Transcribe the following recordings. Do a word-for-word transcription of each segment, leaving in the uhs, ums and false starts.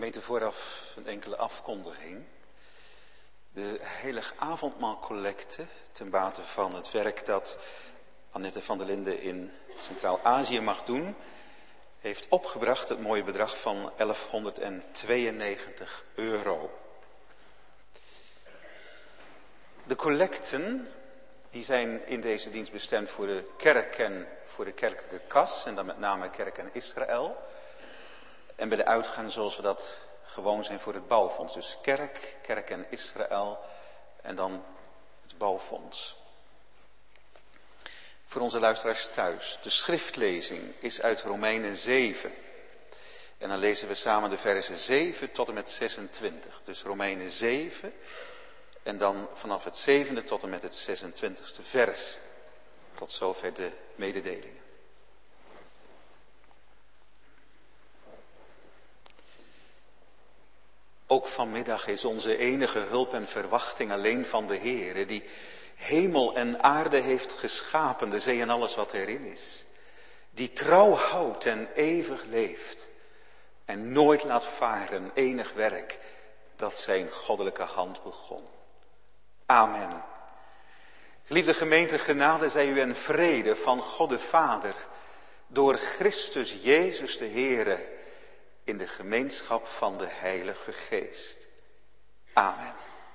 Gemeente, vooraf een enkele afkondiging. De heilig avondmaalcollecte ten bate van het werk dat Annette van der Linden in Centraal-Azië mag doen, heeft opgebracht het mooie bedrag van elfhonderdtweeënnegentig euro. De collecten die zijn in deze dienst bestemd voor de kerk en voor de kerkelijke kas, en dan met name Kerk en Israël. En bij de uitgang zoals we dat gewoon zijn voor het bouwfonds. Dus kerk, kerk en Israël en dan het bouwfonds. Voor onze luisteraars thuis. De schriftlezing is uit Romeinen zeven. En dan lezen we samen de versen zeven tot en met zesentwintig. Dus Romeinen zeven en dan vanaf het zevende tot en met het zesentwintigste vers. Tot zover de mededelingen. Ook vanmiddag is onze enige hulp en verwachting alleen van de Heere, die hemel en aarde heeft geschapen, de zee en alles wat erin is. Die trouw houdt en eeuwig leeft en nooit laat varen enig werk dat zijn goddelijke hand begon. Amen. Geliefde gemeente, genade zij u en vrede van God de Vader, door Christus Jezus de Heere, in de gemeenschap van de Heilige Geest. Amen.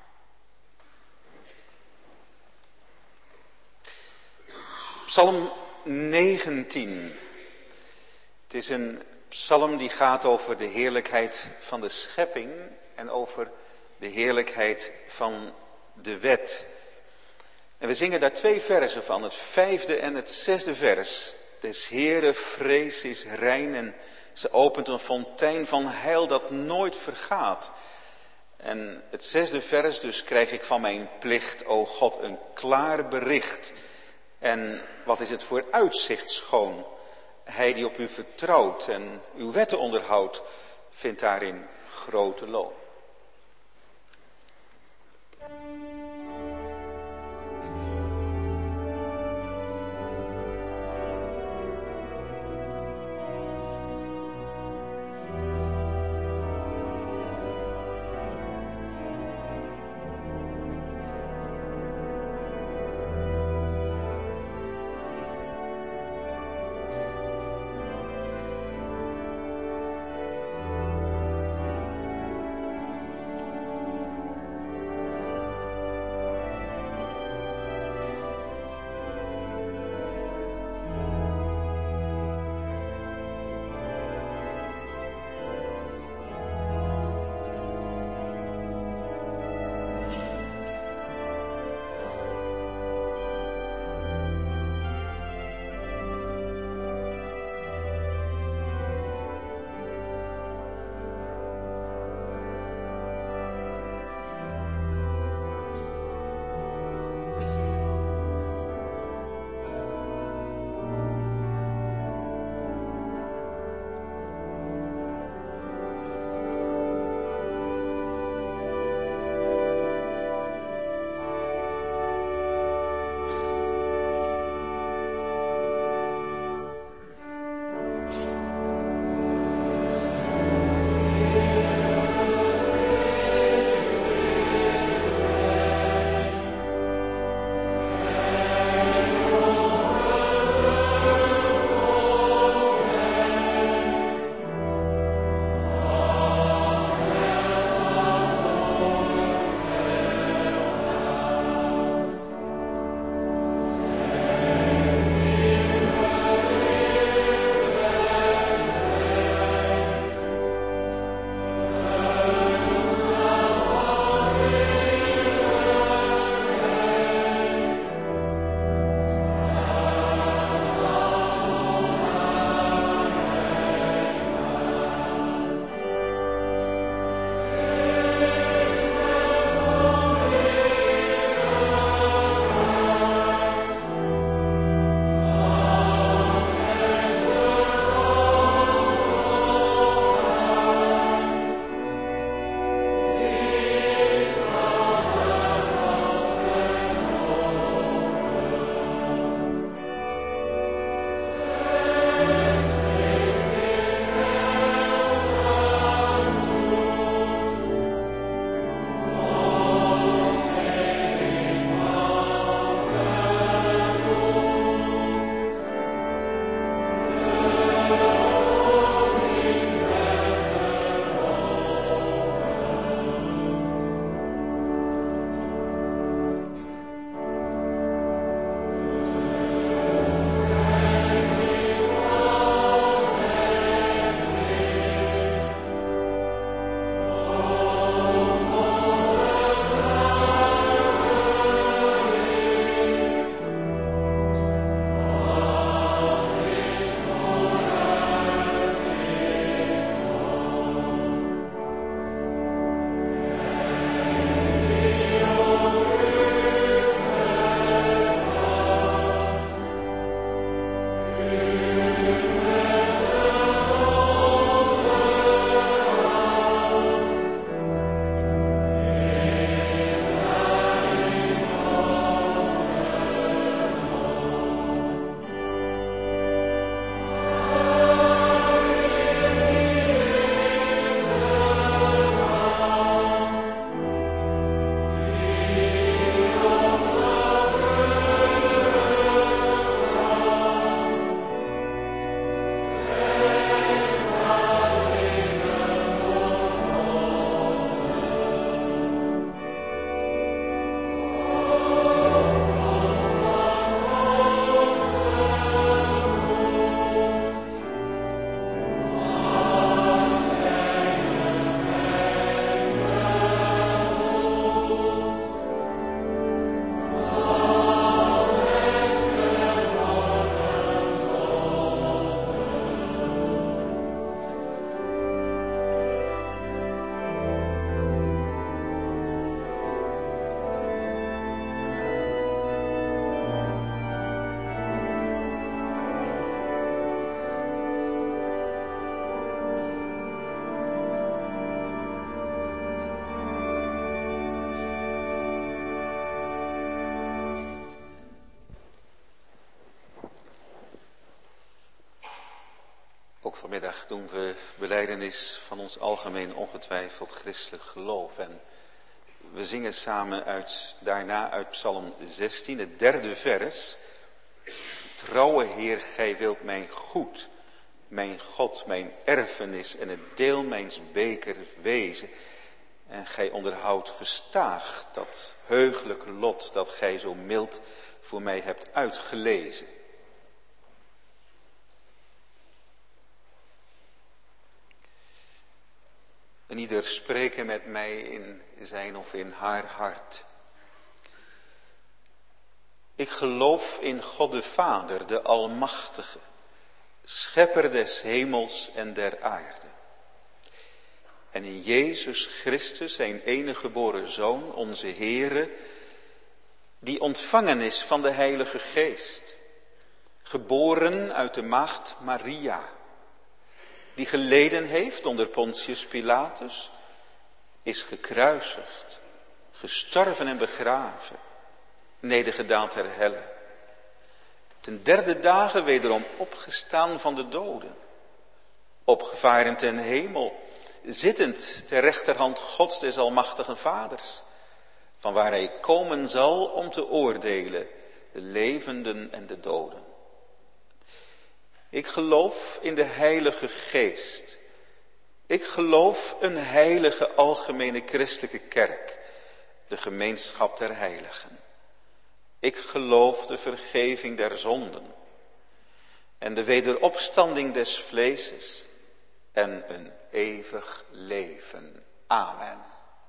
Psalm negentien. Het is een psalm die gaat over de heerlijkheid van de schepping en over de heerlijkheid van de wet. En we zingen daar twee versen van, het vijfde en het zesde vers. Des Heere vrees is rein en ze opent een fontein van heil dat nooit vergaat. En het zesde vers, dus krijg ik van mijn plicht, o God, een klaar bericht. En wat is het voor uitzicht schoon. Hij die op u vertrouwt en uw wetten onderhoudt, vindt daarin grote loon. Vanmiddag doen we belijdenis van ons algemeen ongetwijfeld christelijk geloof. En we zingen samen uit, daarna uit Psalm zestien, het derde vers. Trouwe Heer, gij wilt mijn goed, mijn God, mijn erfenis en het deel mijns beker wezen. En gij onderhoudt gestaag dat heugelijke lot dat gij zo mild voor mij hebt uitgelezen. En ieder spreken met mij in zijn of in haar hart. Ik geloof in God de Vader, de Almachtige, Schepper des hemels en der aarde. En in Jezus Christus, zijn enige geboren Zoon, onze Heere, die ontvangen is van de Heilige Geest, geboren uit de maagd Maria, die geleden heeft onder Pontius Pilatus, is gekruisigd, gestorven en begraven, nedergedaald ter helle. Ten derde dagen wederom opgestaan van de doden, opgevaren ten hemel, zittend ter rechterhand Gods des almachtigen Vaders, van waar hij komen zal om te oordelen de levenden en de doden. Ik geloof in de Heilige Geest. Ik geloof een heilige algemene christelijke kerk, de gemeenschap der heiligen. Ik geloof de vergeving der zonden en de wederopstanding des vleeses en een eeuwig leven. Amen.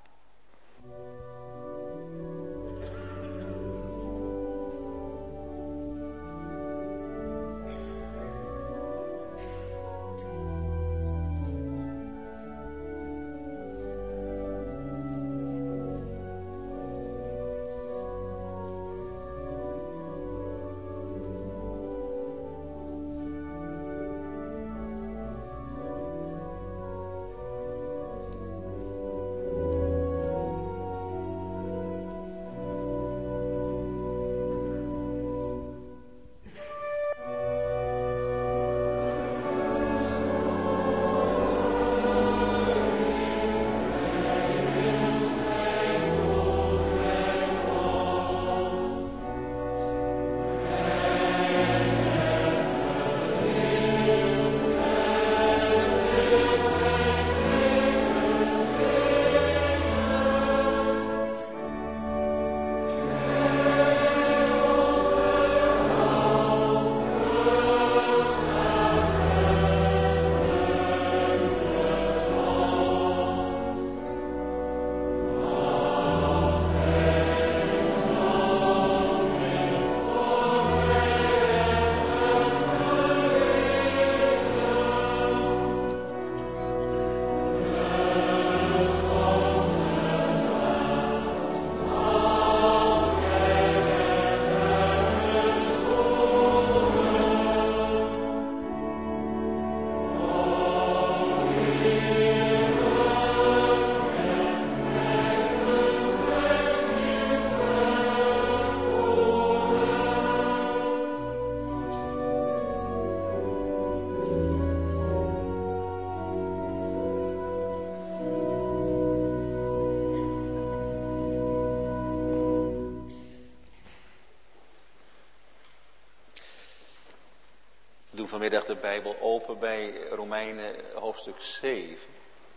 We doen vanmiddag de Bijbel open bij Romeinen hoofdstuk zeven.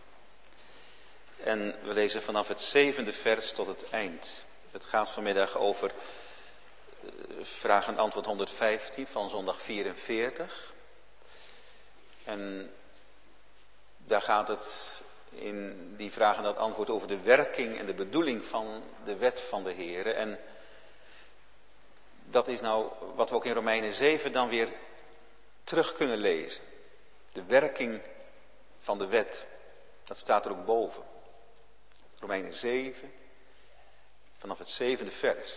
En we lezen vanaf het zevende vers tot het eind. Het gaat vanmiddag over vraag en antwoord honderdvijftien van zondag vierenveertig. En daar gaat het in die vraag en dat antwoord over de werking en de bedoeling van de wet van de Heere. En dat is nou wat we ook in Romeinen zeven dan weer terug kunnen lezen. De werking van de wet. Dat staat er ook boven. Romeinen zeven, vanaf het zevende vers.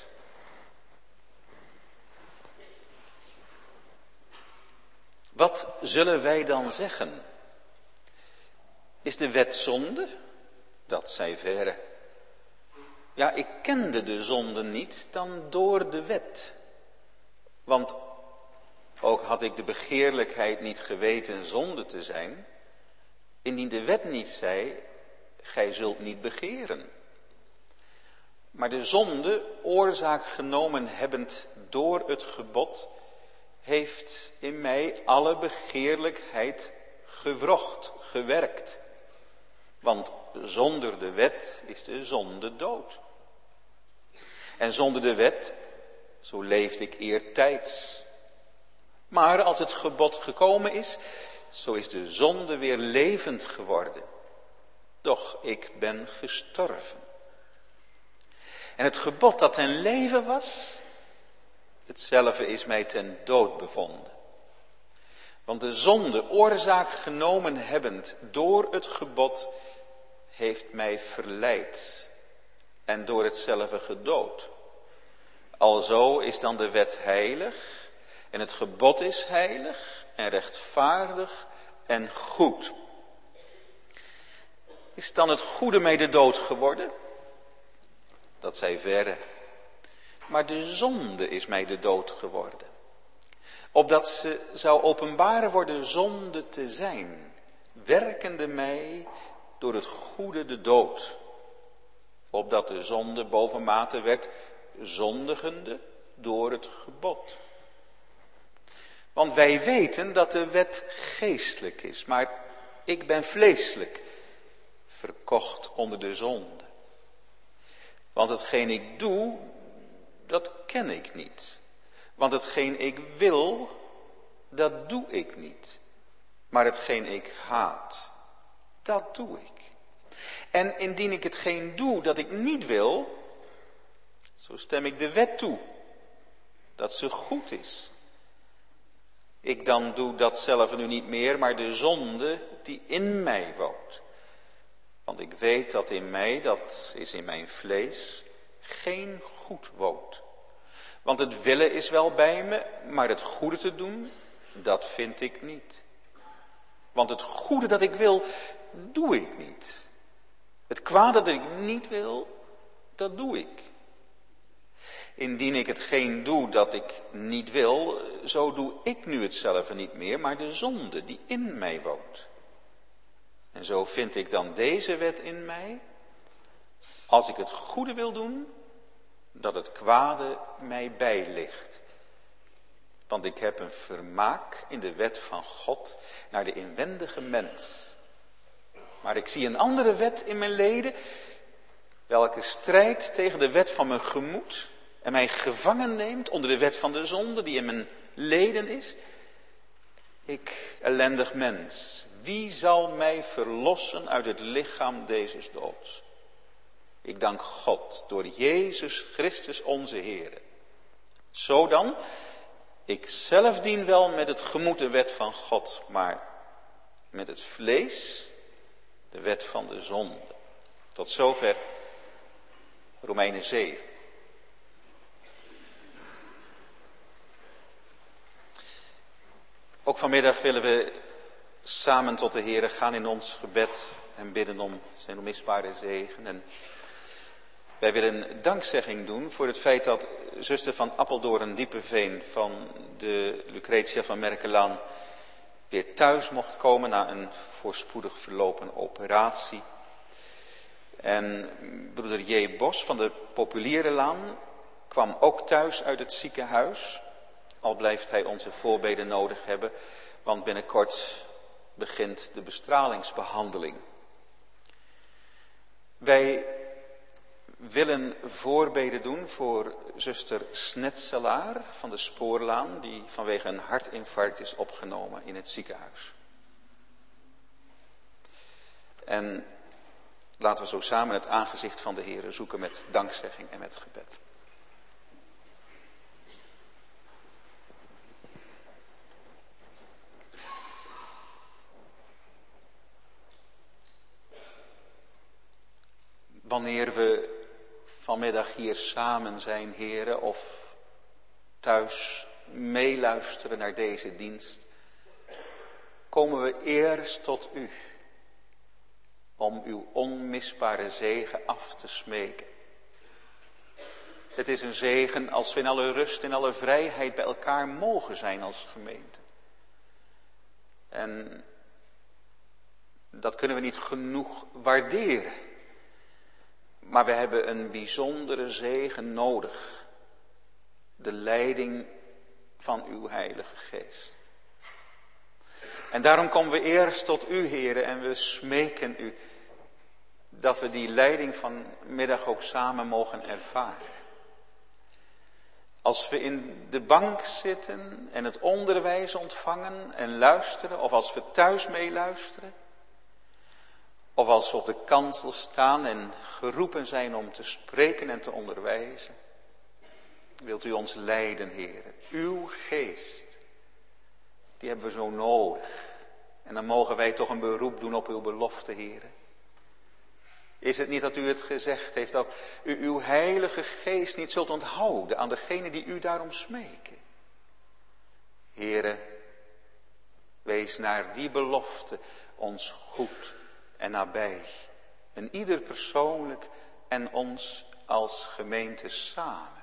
Wat zullen wij dan zeggen? Is de wet zonde? Dat zij verre. Ja, ik kende de zonde niet dan door de wet. Want Ook had ik de begeerlijkheid niet geweten zonde te zijn, indien de wet niet zei, gij zult niet begeren. Maar de zonde, oorzaak genomen hebbend door het gebod, heeft in mij alle begeerlijkheid gewrocht, gewerkt. Want zonder de wet is de zonde dood. En zonder de wet, zo leefde ik eertijds. Maar als het gebod gekomen is, zo is de zonde weer levend geworden. Doch ik ben gestorven. En het gebod dat ten leven was, hetzelfde is mij ten dood bevonden. Want de zonde, oorzaak genomen hebbend door het gebod, heeft mij verleid en door hetzelfde gedood. Alzo is dan de wet heilig en het gebod is heilig en rechtvaardig en goed. Is dan het goede mij de dood geworden? Dat zij verre. Maar de zonde is mij de dood geworden. Opdat ze zou openbaren worden zonde te zijn, werkende mij door het goede de dood. Opdat de zonde bovenmate werd zondigende door het gebod. Want wij weten dat de wet geestelijk is, maar ik ben vleeselijk, verkocht onder de zonde. Want hetgeen ik doe, dat ken ik niet. Want hetgeen ik wil, dat doe ik niet. Maar hetgeen ik haat, dat doe ik. En indien ik hetgeen doe dat ik niet wil, zo stem ik de wet toe, dat ze goed is. Ik dan doe dat zelf nu niet meer, maar de zonde die in mij woont. Want ik weet dat in mij, dat is in mijn vlees, geen goed woont. Want het willen is wel bij me, maar het goede te doen, dat vind ik niet. Want het goede dat ik wil, doe ik niet. Het kwade dat ik niet wil, dat doe ik. Indien ik hetgeen doe dat ik niet wil, zo doe ik nu hetzelfde niet meer, maar de zonde die in mij woont. En zo vind ik dan deze wet in mij, als ik het goede wil doen, dat het kwade mij bijligt. Want ik heb een vermaak in de wet van God naar de inwendige mens. Maar ik zie een andere wet in mijn leden, welke strijdt tegen de wet van mijn gemoed en mij gevangen neemt onder de wet van de zonde die in mijn leden is. Ik, ellendig mens, wie zal mij verlossen uit het lichaam dezes doods? Ik dank God door Jezus Christus onze Heer. Zo dan, ik zelf dien wel met het gemoed de wet van God, maar met het vlees de wet van de zonde. Tot zover Romeinen zeven. Ook vanmiddag willen we samen tot de Heer gaan in ons gebed en bidden om zijn onmisbare zegen. En wij willen dankzegging doen voor het feit dat zuster van Appeldoorn-Diepeveen van de Lucretia van Merkelaan weer thuis mocht komen na een voorspoedig verlopen operatie. En broeder J. Bos van de Populierenlaan kwam ook thuis uit het ziekenhuis. Al blijft hij onze voorbeden nodig hebben, want binnenkort begint de bestralingsbehandeling. Wij willen voorbeden doen voor zuster Snetselaar van de Spoorlaan, die vanwege een hartinfarct is opgenomen in het ziekenhuis. En laten we zo samen het aangezicht van de Heere zoeken met dankzegging en met gebed. Wanneer we vanmiddag hier samen zijn, heren, of thuis meeluisteren naar deze dienst, komen we eerst tot u, om uw onmisbare zegen af te smeken. Het is een zegen als we in alle rust, in alle vrijheid bij elkaar mogen zijn als gemeente. En dat kunnen we niet genoeg waarderen. Maar we hebben een bijzondere zegen nodig. De leiding van uw Heilige Geest. En daarom komen we eerst tot u, Heere, en we smeken u dat we die leiding vanmiddag ook samen mogen ervaren. Als we in de bank zitten en het onderwijs ontvangen en luisteren, of als we thuis meeluisteren, of als we op de kansel staan en geroepen zijn om te spreken en te onderwijzen, wilt u ons leiden, Heere. Uw geest, die hebben we zo nodig. En dan mogen wij toch een beroep doen op uw belofte, Heere. Is het niet dat u het gezegd heeft, dat u uw heilige geest niet zult onthouden aan degene die u daarom smeken? Heere, wees naar die belofte ons goed en nabij. En ieder persoonlijk en ons als gemeente samen.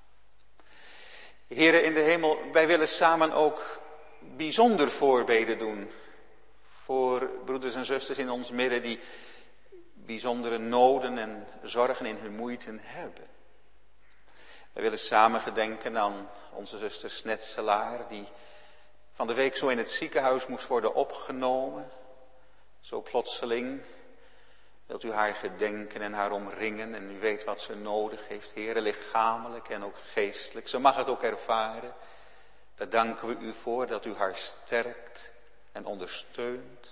Heere in de hemel, wij willen samen ook bijzonder voorbeden doen. Voor broeders en zusters in ons midden die bijzondere noden en zorgen in hun moeite hebben. We willen samen gedenken aan onze zuster Snetselaar, die van de week zo in het ziekenhuis moest worden opgenomen. Zo plotseling. Wilt u haar gedenken en haar omringen en u weet wat ze nodig heeft, Heere, lichamelijk en ook geestelijk. Ze mag het ook ervaren. Daar danken we u voor dat u haar sterkt en ondersteunt.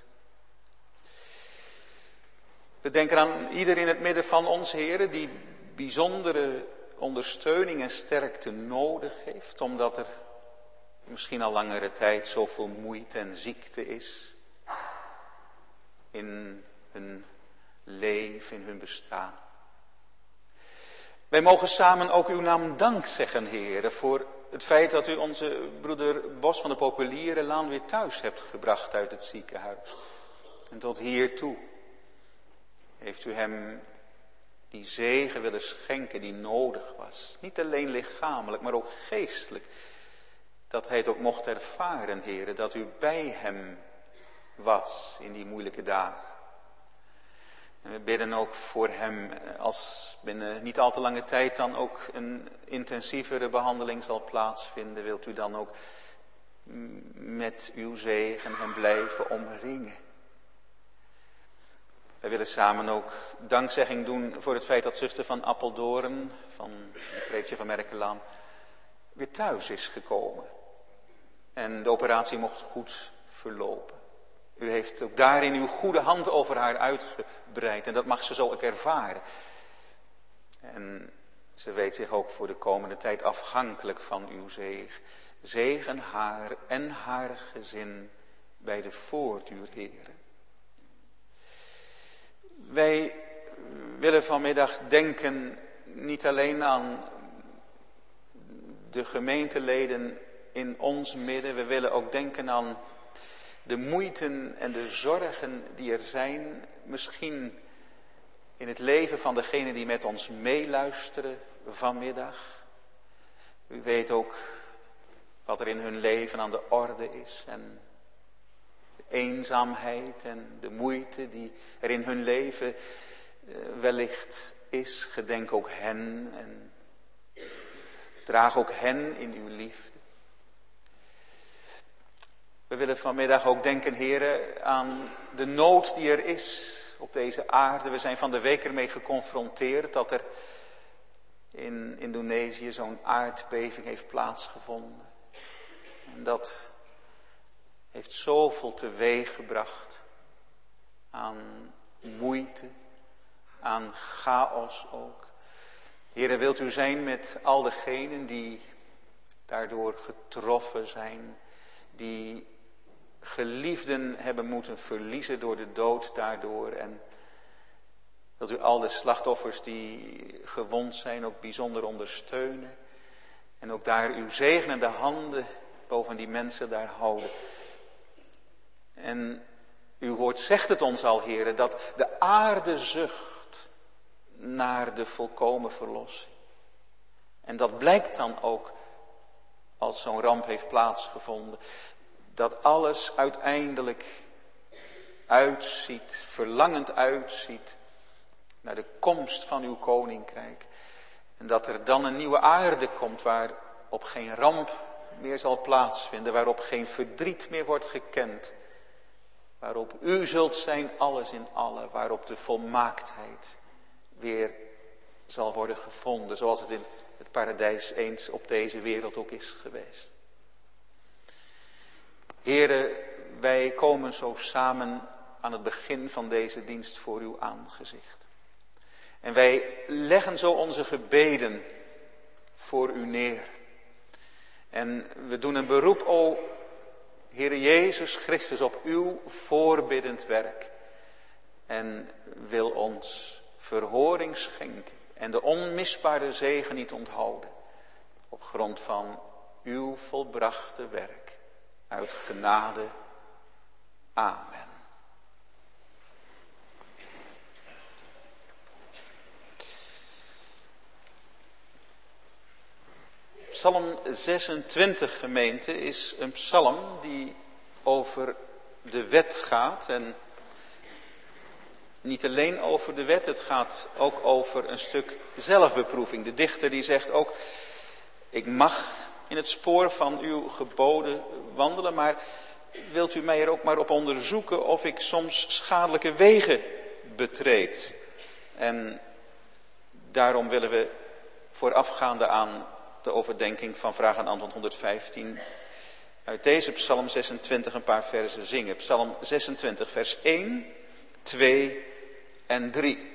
We denken aan ieder in het midden van ons, Heere, die bijzondere ondersteuning en sterkte nodig heeft, omdat er misschien al langere tijd zoveel moeite en ziekte is in hun leven, in hun bestaan. Wij mogen samen ook uw naam dank zeggen, Heere, voor het feit dat u onze broeder Bos van de Populierenlaan weer thuis hebt gebracht uit het ziekenhuis. En tot hiertoe heeft u hem die zegen willen schenken die nodig was. Niet alleen lichamelijk, maar ook geestelijk. Dat hij het ook mocht ervaren, Heere, dat u bij hem was in die moeilijke dagen. En we bidden ook voor hem, als binnen niet al te lange tijd dan ook een intensievere behandeling zal plaatsvinden, wilt u dan ook met uw zegen hem blijven omringen. Wij willen samen ook dankzegging doen voor het feit dat zuster van Appeldoorn, van de Preetje van Merkelaan, weer thuis is gekomen. En de operatie mocht goed verlopen. U heeft ook daarin uw goede hand over haar uitgebreid. En dat mag ze zo ook ervaren. En ze weet zich ook voor de komende tijd afhankelijk van uw zegen. Zegen haar en haar gezin bij de voortduur, Heere. Wij willen vanmiddag denken niet alleen aan de gemeenteleden in ons midden. We willen ook denken aan de moeiten en de zorgen die er zijn, misschien in het leven van degene die met ons meeluisteren vanmiddag. U weet ook wat er in hun leven aan de orde is en de eenzaamheid en de moeite die er in hun leven wellicht is. Gedenk ook hen en draag ook hen in uw liefde. We willen vanmiddag ook denken, Heere, aan de nood die er is op deze aarde. We zijn van de week ermee geconfronteerd dat er in Indonesië zo'n aardbeving heeft plaatsgevonden. En dat heeft zoveel teweeg gebracht aan moeite, aan chaos ook. Heere, wilt u zijn met al degenen die daardoor getroffen zijn, die geliefden hebben moeten verliezen door de dood daardoor. En wilt u al de slachtoffers die gewond zijn ook bijzonder ondersteunen. En ook daar uw zegenende handen boven die mensen daar houden. En uw woord zegt het ons al, Heere, dat de aarde zucht naar de volkomen verlossing. En dat blijkt dan ook als zo'n ramp heeft plaatsgevonden. Dat alles uiteindelijk uitziet, verlangend uitziet naar de komst van uw koninkrijk. En dat er dan een nieuwe aarde komt waarop geen ramp meer zal plaatsvinden, waarop geen verdriet meer wordt gekend. Waarop u zult zijn alles in alle, waarop de volmaaktheid weer zal worden gevonden, zoals het in het paradijs eens op deze wereld ook is geweest. Heren, wij komen zo samen aan het begin van deze dienst voor uw aangezicht. En wij leggen zo onze gebeden voor u neer. En we doen een beroep, o Heere Jezus Christus, op uw voorbiddend werk. En wil ons verhoring schenken en de onmisbare zegen niet onthouden. Op grond van uw volbrachte werk. Uit genade. Amen. Psalm zesentwintig, gemeente, is een psalm die over de wet gaat. En niet alleen over de wet, het gaat ook over een stuk zelfbeproeving. De dichter die zegt ook, ik mag in het spoor van uw geboden wandelen, maar wilt u mij er ook maar op onderzoeken of ik soms schadelijke wegen betreed. En daarom willen we voorafgaande aan de overdenking van vraag en antwoord honderdvijftien uit deze psalm zesentwintig een paar versen zingen. Psalm zesentwintig vers één, twee en drie.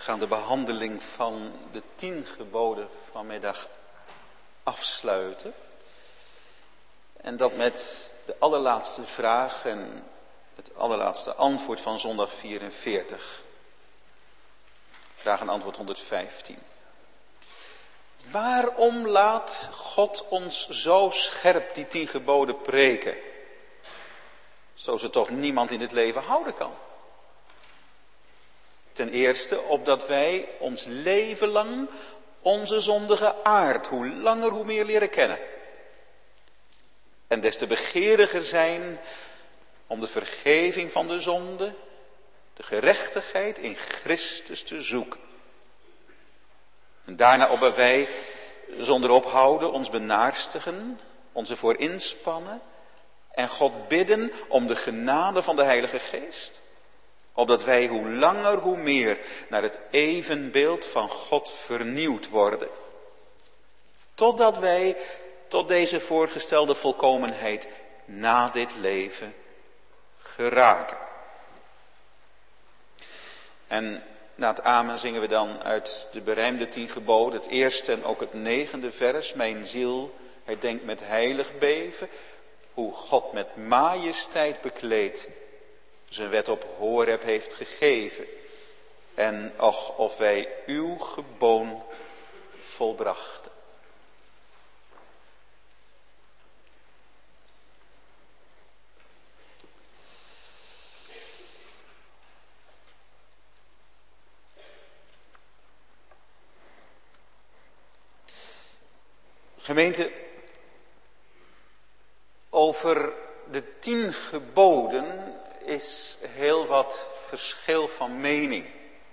gaan de behandeling van de tien geboden vanmiddag afsluiten. En dat met de allerlaatste vraag en het allerlaatste antwoord van zondag vierenveertig. Vraag en antwoord honderdvijftien. Waarom laat God ons zo scherp die tien geboden preken? Zo ze toch niemand in dit leven houden kan. Ten eerste, opdat wij ons leven lang onze zondige aard, hoe langer hoe meer leren kennen. En des te begeeriger zijn om de vergeving van de zonde, de gerechtigheid in Christus te zoeken. En daarna opdat wij zonder ophouden ons benaarstigen, ons ervoor inspannen en God bidden om de genade van de Heilige Geest. Opdat wij hoe langer hoe meer naar het evenbeeld van God vernieuwd worden. Totdat wij tot deze voorgestelde volkomenheid na dit leven geraken. En na het amen zingen we dan uit de berijmde tien geboden, het eerste en ook het negende vers. Mijn ziel herdenkt met heilig beven, hoe God met majesteit bekleed zijn wet op Horeb heeft gegeven. En och, of wij uw geboon volbrachten. Gemeente, over de tien geboden is heel wat verschil van mening.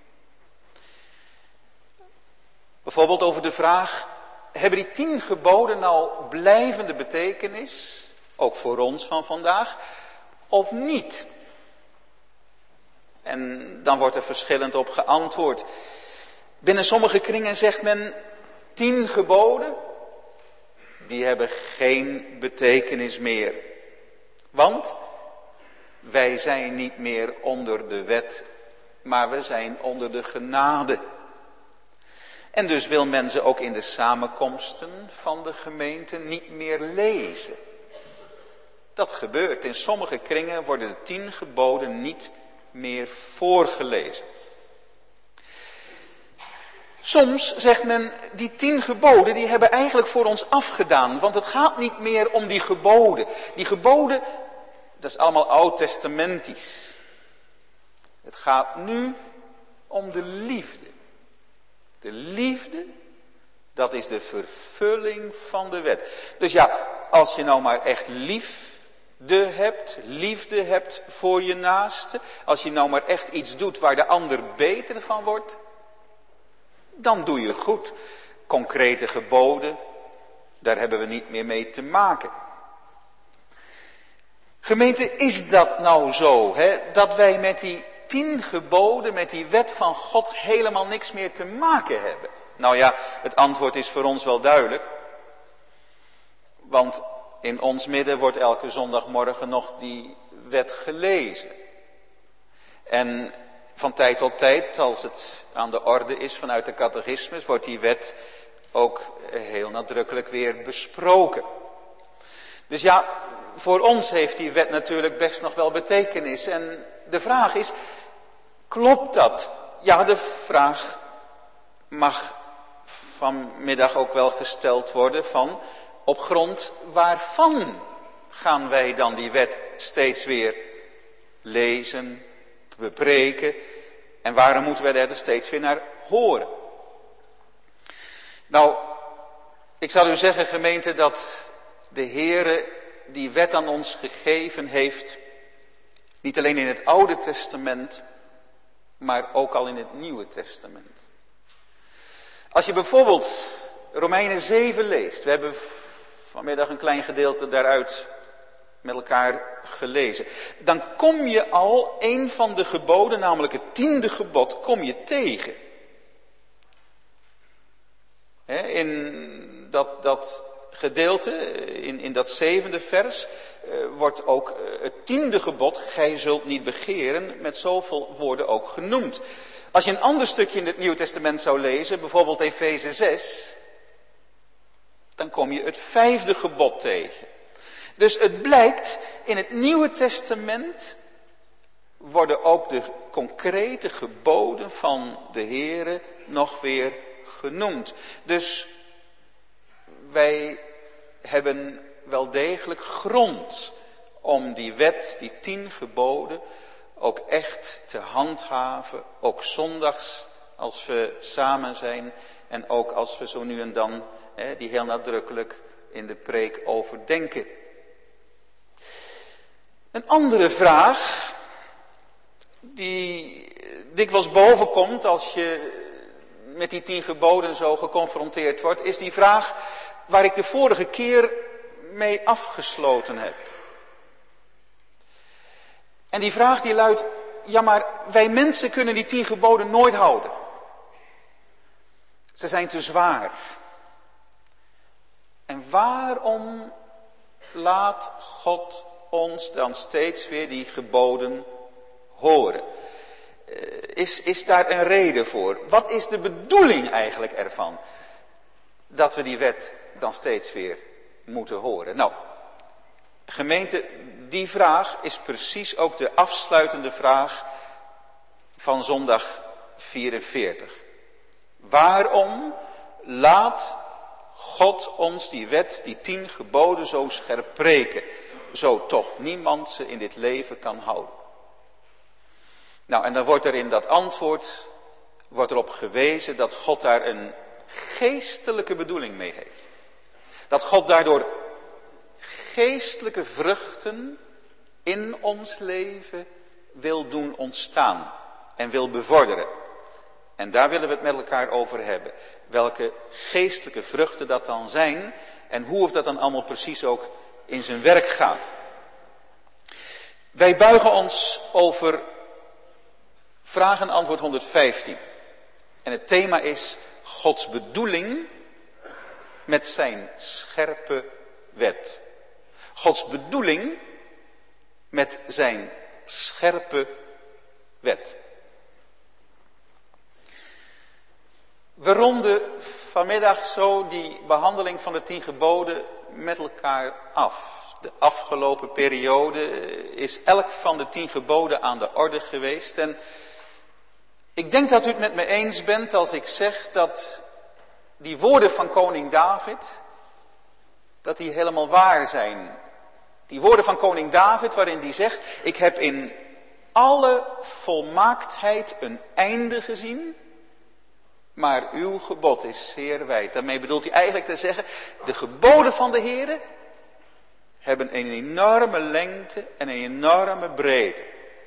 Bijvoorbeeld over de vraag, hebben die tien geboden nou blijvende betekenis, ook voor ons van vandaag, of niet? En dan wordt er verschillend op geantwoord. Binnen sommige kringen zegt men, tien geboden, die hebben geen betekenis meer. Want wij zijn niet meer onder de wet, maar we zijn onder de genade. En dus wil men ze ook in de samenkomsten van de gemeente niet meer lezen. Dat gebeurt. In sommige kringen worden de tien geboden niet meer voorgelezen. Soms zegt men, die tien geboden, die hebben eigenlijk voor ons afgedaan. Want het gaat niet meer om die geboden. Die geboden, dat is allemaal oud-testamentisch. Het gaat nu om de liefde. De liefde, dat is de vervulling van de wet. Dus ja, als je nou maar echt liefde hebt, liefde hebt voor je naaste. Als je nou maar echt iets doet waar de ander beter van wordt. Dan doe je goed. Concrete geboden, daar hebben we niet meer mee te maken. Gemeente, is dat nou zo, hè? Dat wij met die tien geboden, met die wet van God helemaal niks meer te maken hebben? Nou ja, het antwoord is voor ons wel duidelijk. Want in ons midden wordt elke zondagmorgen nog die wet gelezen. En van tijd tot tijd, als het aan de orde is vanuit de catechismus, wordt die wet ook heel nadrukkelijk weer besproken. Dus ja, voor ons heeft die wet natuurlijk best nog wel betekenis. En de vraag is, klopt dat? Ja, de vraag mag vanmiddag ook wel gesteld worden van, op grond waarvan gaan wij dan die wet steeds weer lezen, bepreken, en waarom moeten wij er steeds weer naar horen? Nou, ik zal u zeggen, gemeente, dat de Heere die wet aan ons gegeven heeft, niet alleen in het Oude Testament, maar ook al in het Nieuwe Testament. Als je bijvoorbeeld Romeinen zeven leest, we hebben vanmiddag een klein gedeelte daaruit met elkaar gelezen, dan kom je al een van de geboden, namelijk het tiende gebod, kom je tegen. He, in dat, dat gedeelte, in, in dat zevende vers, uh, wordt ook uh, het tiende gebod, gij zult niet begeren, met zoveel woorden ook genoemd. Als je een ander stukje in het Nieuwe Testament zou lezen, bijvoorbeeld Efeze zes, dan kom je het vijfde gebod tegen. Dus het blijkt, in het Nieuwe Testament worden ook de concrete geboden van de Heere nog weer genoemd. Dus wij hebben wel degelijk grond om die wet, die tien geboden, ook echt te handhaven. Ook zondags als we samen zijn en ook als we zo nu en dan hè, die heel nadrukkelijk in de preek overdenken. Een andere vraag die dikwijls bovenkomt als je met die tien geboden zo geconfronteerd wordt, is die vraag waar ik de vorige keer mee afgesloten heb. En die vraag die luidt, ja maar wij mensen kunnen die tien geboden nooit houden. Ze zijn te zwaar. En waarom laat God ons dan steeds weer die geboden horen? Is, is daar een reden voor? Wat is de bedoeling eigenlijk ervan? Dat we die wet dan steeds weer moeten horen. Nou, gemeente, die vraag is precies ook de afsluitende vraag van zondag vierenveertig. Waarom laat God ons die wet, die tien geboden zo scherp preken, zo toch niemand ze in dit leven kan houden? Nou, en dan wordt er in dat antwoord, wordt erop gewezen dat God daar een geestelijke bedoeling mee heeft. Dat God daardoor geestelijke vruchten in ons leven wil doen ontstaan en wil bevorderen. En daar willen we het met elkaar over hebben. Welke geestelijke vruchten dat dan zijn en hoe of dat dan allemaal precies ook in zijn werk gaat. Wij buigen ons over vraag en antwoord honderdvijftien. En het thema is Gods bedoeling met zijn scherpe wet. Gods bedoeling met zijn scherpe wet. We ronden vanmiddag zo die behandeling van de tien geboden met elkaar af. De afgelopen periode is elk van de tien geboden aan de orde geweest. En ik denk dat u het met me eens bent als ik zeg dat die woorden van koning David, dat die helemaal waar zijn. Die woorden van koning David waarin die zegt, ik heb in alle volmaaktheid een einde gezien, maar uw gebod is zeer wijd. Daarmee bedoelt hij eigenlijk te zeggen, de geboden van de Heere hebben een enorme lengte en een enorme breedte.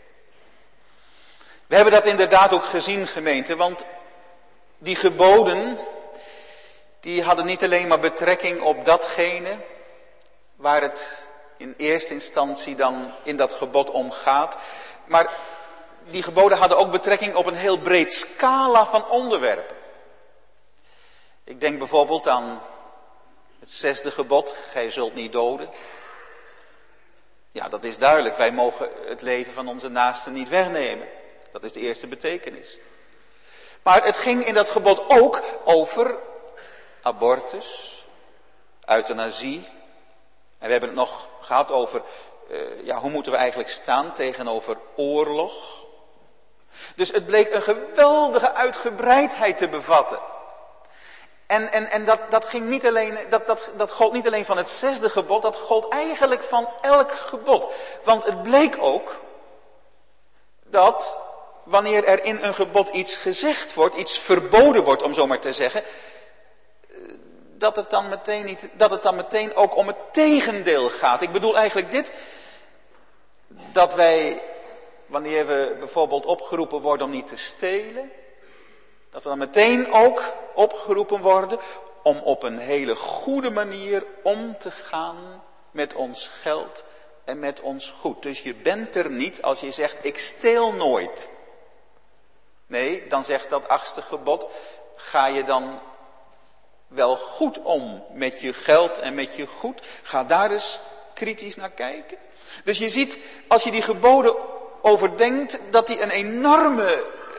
We hebben dat inderdaad ook gezien, gemeente, want die geboden, die hadden niet alleen maar betrekking op datgene waar het in eerste instantie dan in dat gebod om gaat, maar die geboden hadden ook betrekking op een heel breed scala van onderwerpen. Ik denk bijvoorbeeld aan het zesde gebod, gij zult niet doden. Ja, dat is duidelijk, wij mogen het leven van onze naasten niet wegnemen. Dat is de eerste betekenis. Maar het ging in dat gebod ook over abortus, euthanasie. En we hebben het nog gehad over, uh, ja, hoe moeten we eigenlijk staan tegenover oorlog. Dus het bleek een geweldige uitgebreidheid te bevatten. En, en, en dat, dat, ging niet alleen, dat, dat, dat gold niet alleen van het zesde gebod, dat gold eigenlijk van elk gebod. Want het bleek ook dat wanneer er in een gebod iets gezegd wordt, iets verboden wordt om zo maar te zeggen, dat het dan meteen niet, dat het dan meteen ook om het tegendeel gaat. Ik bedoel eigenlijk dit, dat wij, wanneer we bijvoorbeeld opgeroepen worden om niet te stelen, dat we dan meteen ook opgeroepen worden om op een hele goede manier om te gaan met ons geld en met ons goed. Dus je bent er niet als je zegt, ik steel nooit. Nee, dan zegt dat achtste gebod, ga je dan wel goed om met je geld en met je goed? Ga daar eens kritisch naar kijken. Dus je ziet, als je die geboden overdenkt, dat die een enorme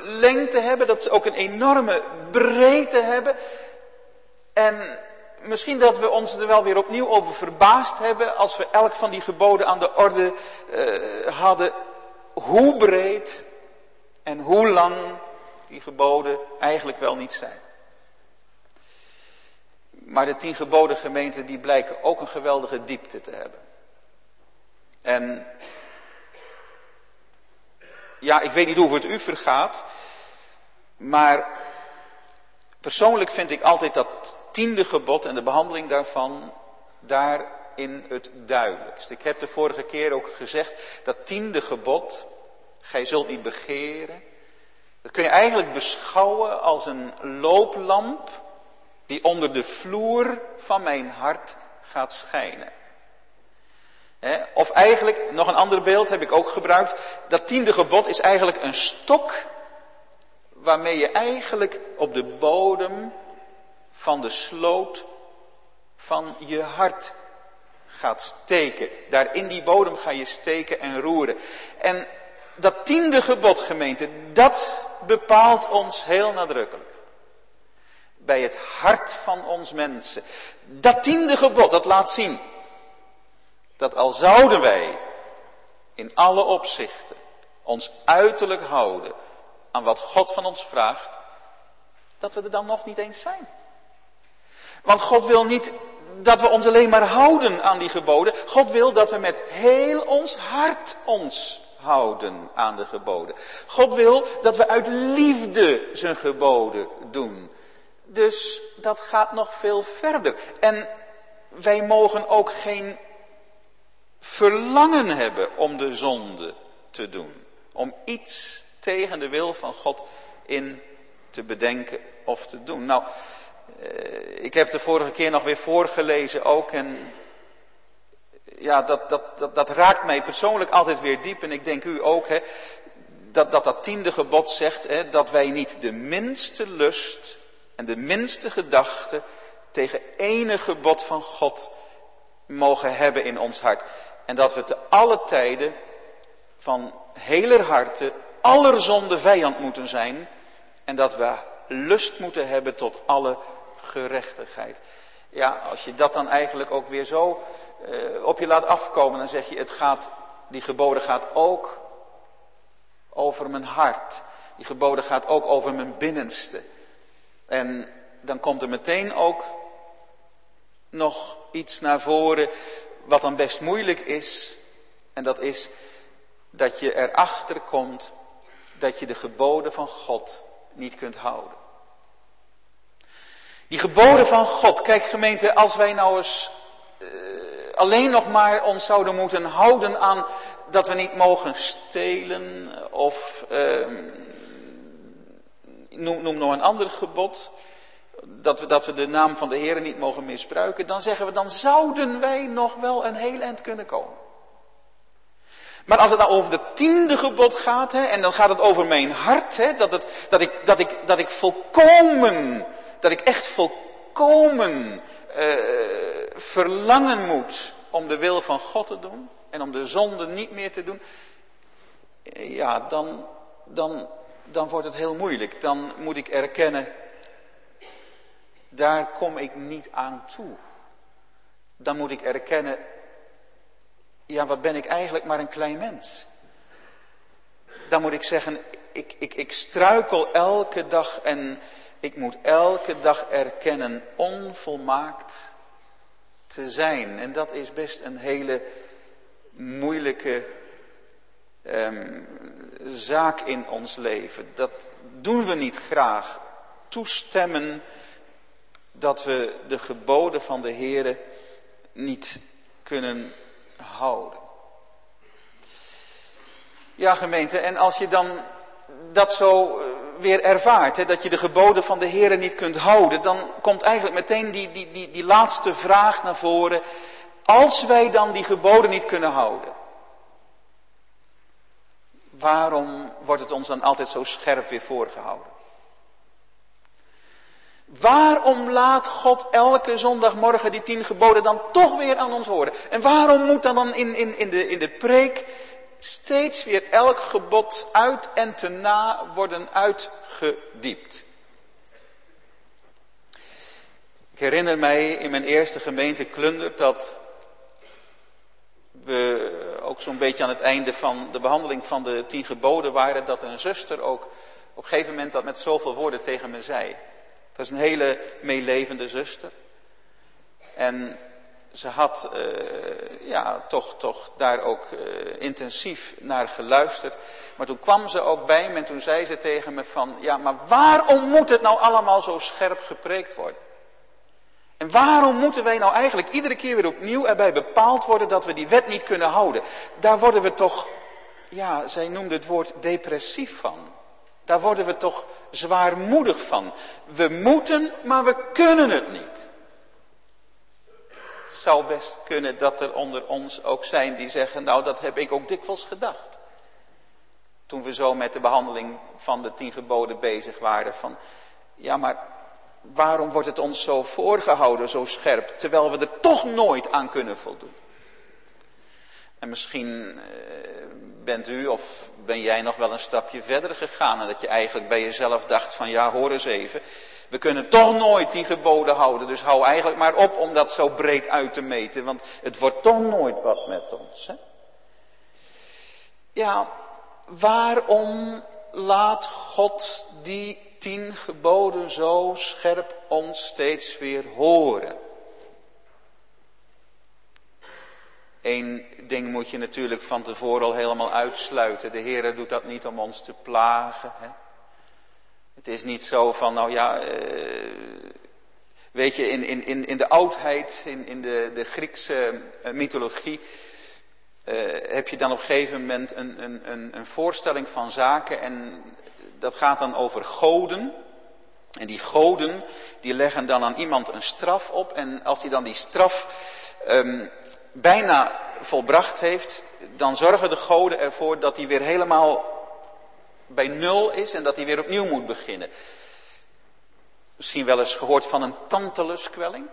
lengte hebben, dat ze ook een enorme breedte hebben. En misschien dat we ons er wel weer opnieuw over verbaasd hebben als we elk van die geboden aan de orde uh, hadden. Hoe breed en hoe lang die geboden eigenlijk wel niet zijn. Maar de tien geboden gemeente die blijken ook een geweldige diepte te hebben. En ja, ik weet niet hoe het u vergaat, maar persoonlijk vind ik altijd dat tiende gebod en de behandeling daarvan daarin het duidelijkst. Ik heb de vorige keer ook gezegd, dat tiende gebod, gij zult niet begeren, dat kun je eigenlijk beschouwen als een looplamp die onder de vloer van mijn hart gaat schijnen. Of eigenlijk, nog een ander beeld heb ik ook gebruikt, dat tiende gebod is eigenlijk een stok waarmee je eigenlijk op de bodem van de sloot van je hart gaat steken. Daar in die bodem ga je steken en roeren. En dat tiende gebod, gemeente, dat bepaalt ons heel nadrukkelijk. Bij het hart van ons mensen. Dat tiende gebod, dat laat zien dat al zouden wij in alle opzichten ons uiterlijk houden aan wat God van ons vraagt, dat we er dan nog niet eens zijn. Want God wil niet dat we ons alleen maar houden aan die geboden. God wil dat we met heel ons hart ons houden aan de geboden. God wil dat we uit liefde zijn geboden doen. Dus dat gaat nog veel verder. En wij mogen ook geen verlangen hebben om de zonde te doen. Om iets tegen de wil van God in te bedenken of te doen. Nou, ik heb de vorige keer nog weer voorgelezen ook. En ja, dat, dat, dat, dat raakt mij persoonlijk altijd weer diep. En ik denk u ook, hè, dat, dat dat tiende gebod zegt, hè, dat wij niet de minste lust en de minste gedachte tegen enig gebod van God mogen hebben in ons hart. En dat we te alle tijden van heler harte aller zonde vijand moeten zijn. En dat we lust moeten hebben tot alle gerechtigheid. Ja, als je dat dan eigenlijk ook weer zo uh, op je laat afkomen, dan zeg je, het gaat, die geboden gaat ook over mijn hart. Die geboden gaat ook over mijn binnenste. En dan komt er meteen ook nog iets naar voren wat dan best moeilijk is. En dat is dat je erachter komt dat je de geboden van God niet kunt houden. Die geboden van God, kijk gemeente, als wij nou eens uh, alleen nog maar ons zouden moeten houden aan dat we niet mogen stelen of uh, noem, noem nog een ander gebod, dat we, dat we de naam van de Heer niet mogen misbruiken, dan zeggen we, dan zouden wij nog wel een heel eind kunnen komen. Maar als het nou over het tiende gebod gaat, hè, en dan gaat het over mijn hart, hè, dat, het, dat, ik, dat, ik, dat ik volkomen, dat ik echt volkomen uh, verlangen moet om de wil van God te doen en om de zonde niet meer te doen, ja, dan, dan, dan wordt het heel moeilijk. Dan moet ik erkennen, daar kom ik niet aan toe. Dan moet ik erkennen, ja, wat ben ik eigenlijk maar een klein mens. Dan moet ik zeggen, ik, ik, ik struikel elke dag en ik moet elke dag erkennen onvolmaakt te zijn. En dat is best een hele moeilijke um, zaak in ons leven. Dat doen we niet graag. Toestemmen dat we de geboden van de Heere niet kunnen houden. Ja, gemeente, en als je dan dat zo weer ervaart, hè, dat je de geboden van de Heere niet kunt houden, dan komt eigenlijk meteen die, die, die, die laatste vraag naar voren. Als wij dan die geboden niet kunnen houden, waarom wordt het ons dan altijd zo scherp weer voorgehouden? Waarom laat God elke zondagmorgen die tien geboden dan toch weer aan ons horen? En waarom moet dan, dan in, in, in, de, in de preek steeds weer elk gebod uit en te na worden uitgediept. Ik herinner mij in mijn eerste gemeente Klundert dat we ook zo'n beetje aan het einde van de behandeling van de tien geboden waren, dat een zuster ook op een gegeven moment dat met zoveel woorden tegen me zei. Dat is een hele meelevende zuster. En ze had uh, ja, toch, toch daar ook uh, intensief naar geluisterd. Maar toen kwam ze ook bij me en toen zei ze tegen me van, ja, maar waarom moet het nou allemaal zo scherp gepreekt worden? En waarom moeten wij nou eigenlijk iedere keer weer opnieuw erbij bepaald worden dat we die wet niet kunnen houden? Daar worden we toch, ja, zij noemde het woord depressief van. Daar worden we toch zwaarmoedig van. We moeten, maar we kunnen het niet. Het zou best kunnen dat er onder ons ook zijn die zeggen, nou dat heb ik ook dikwijls gedacht. Toen we zo met de behandeling van de tien geboden bezig waren van, ja maar waarom wordt het ons zo voorgehouden, zo scherp, terwijl we er toch nooit aan kunnen voldoen? En misschien uh, bent u of ben jij nog wel een stapje verder gegaan en dat je eigenlijk bij jezelf dacht van ja, hoor eens even, we kunnen toch nooit die geboden houden, dus hou eigenlijk maar op om dat zo breed uit te meten, want het wordt toch nooit wat met ons. Hè? Ja, waarom laat God die tien geboden zo scherp ons steeds weer horen? Eén ding moet je natuurlijk van tevoren al helemaal uitsluiten. De Heere doet dat niet om ons te plagen. Hè? Het is niet zo van, nou ja, uh, weet je, in, in, in de oudheid, in, in de, de Griekse uh, mythologie, uh, heb je dan op een gegeven moment een, een, een, een voorstelling van zaken en dat gaat dan over goden. En die goden, die leggen dan aan iemand een straf op en als die dan die straf um, bijna volbracht heeft, dan zorgen de goden ervoor dat hij weer helemaal bij nul is en dat hij weer opnieuw moet beginnen. Misschien wel eens gehoord van een Tantalus-kwelling.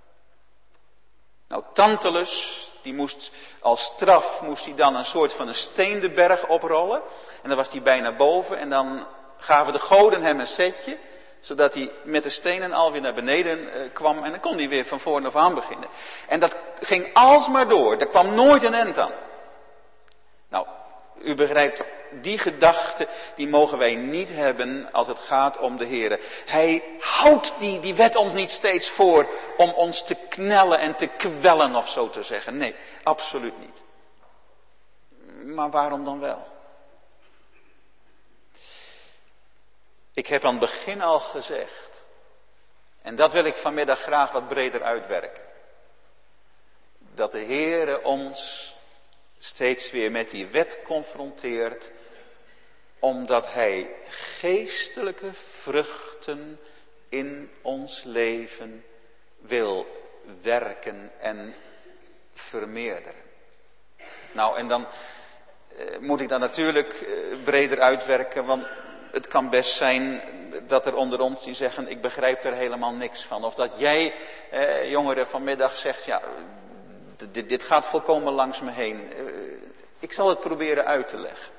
Nou, Tantalus, die moest als straf, moest hij dan een soort van een steen de berg oprollen. En dan was hij bijna boven en dan gaven de goden hem een setje, zodat hij met de stenen alweer naar beneden uh, kwam en dan kon hij weer van voren af aan beginnen. En dat ging alsmaar door, er kwam nooit een eind aan. Nou, u begrijpt, die gedachte, die mogen wij niet hebben als het gaat om de Heere. Hij houdt die, die wet ons niet steeds voor om ons te knellen en te kwellen of zo te zeggen. Nee, absoluut niet. Maar waarom dan wel? Ik heb aan het begin al gezegd, en dat wil ik vanmiddag graag wat breder uitwerken, dat de Heere ons steeds weer met die wet confronteert, omdat Hij geestelijke vruchten in ons leven wil werken en vermeerderen. Nou, en dan uh, moet ik dat natuurlijk uh, breder uitwerken, want het kan best zijn dat er onder ons die zeggen, ik begrijp er helemaal niks van. Of dat jij, eh, jongeren, vanmiddag zegt, ja, dit, dit gaat volkomen langs me heen. Uh, ik zal het proberen uit te leggen.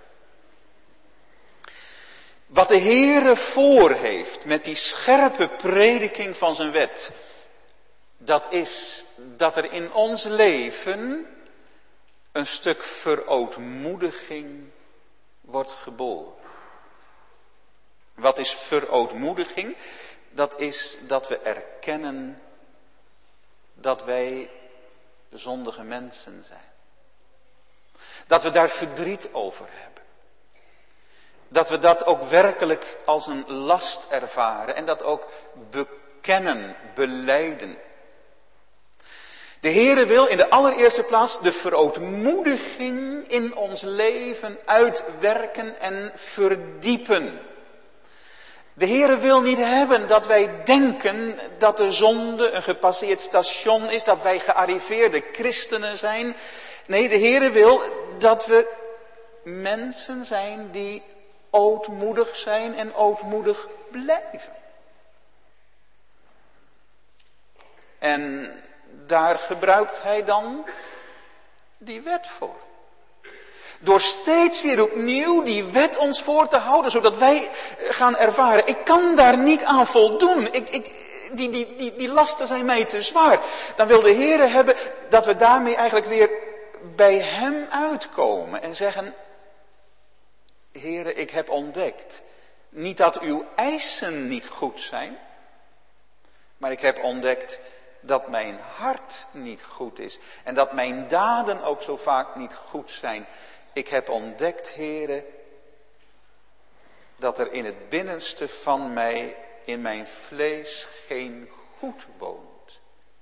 Wat de Heere voor heeft met die scherpe prediking van zijn wet, dat is dat er in ons leven een stuk verootmoediging wordt geboren. Wat is verootmoediging? Dat is dat we erkennen dat wij zondige mensen zijn. Dat we daar verdriet over hebben. Dat we dat ook werkelijk als een last ervaren en dat ook bekennen, belijden. De Heere wil in de allereerste plaats de verootmoediging in ons leven uitwerken en verdiepen. De Heere wil niet hebben dat wij denken dat de zonde een gepasseerd station is, dat wij gearriveerde christenen zijn. Nee, de Heere wil dat we mensen zijn die ootmoedig zijn en ootmoedig blijven. En daar gebruikt hij dan die wet voor. Door steeds weer opnieuw die wet ons voor te houden, zodat wij gaan ervaren, ik kan daar niet aan voldoen. Ik, ik, die, die, die, die lasten zijn mij te zwaar. Dan wil de Heere hebben dat we daarmee eigenlijk weer bij hem uitkomen en zeggen, Heere, ik heb ontdekt, niet dat uw eisen niet goed zijn, maar ik heb ontdekt dat mijn hart niet goed is en dat mijn daden ook zo vaak niet goed zijn. Ik heb ontdekt, Heere, dat er in het binnenste van mij, in mijn vlees, geen goed woont.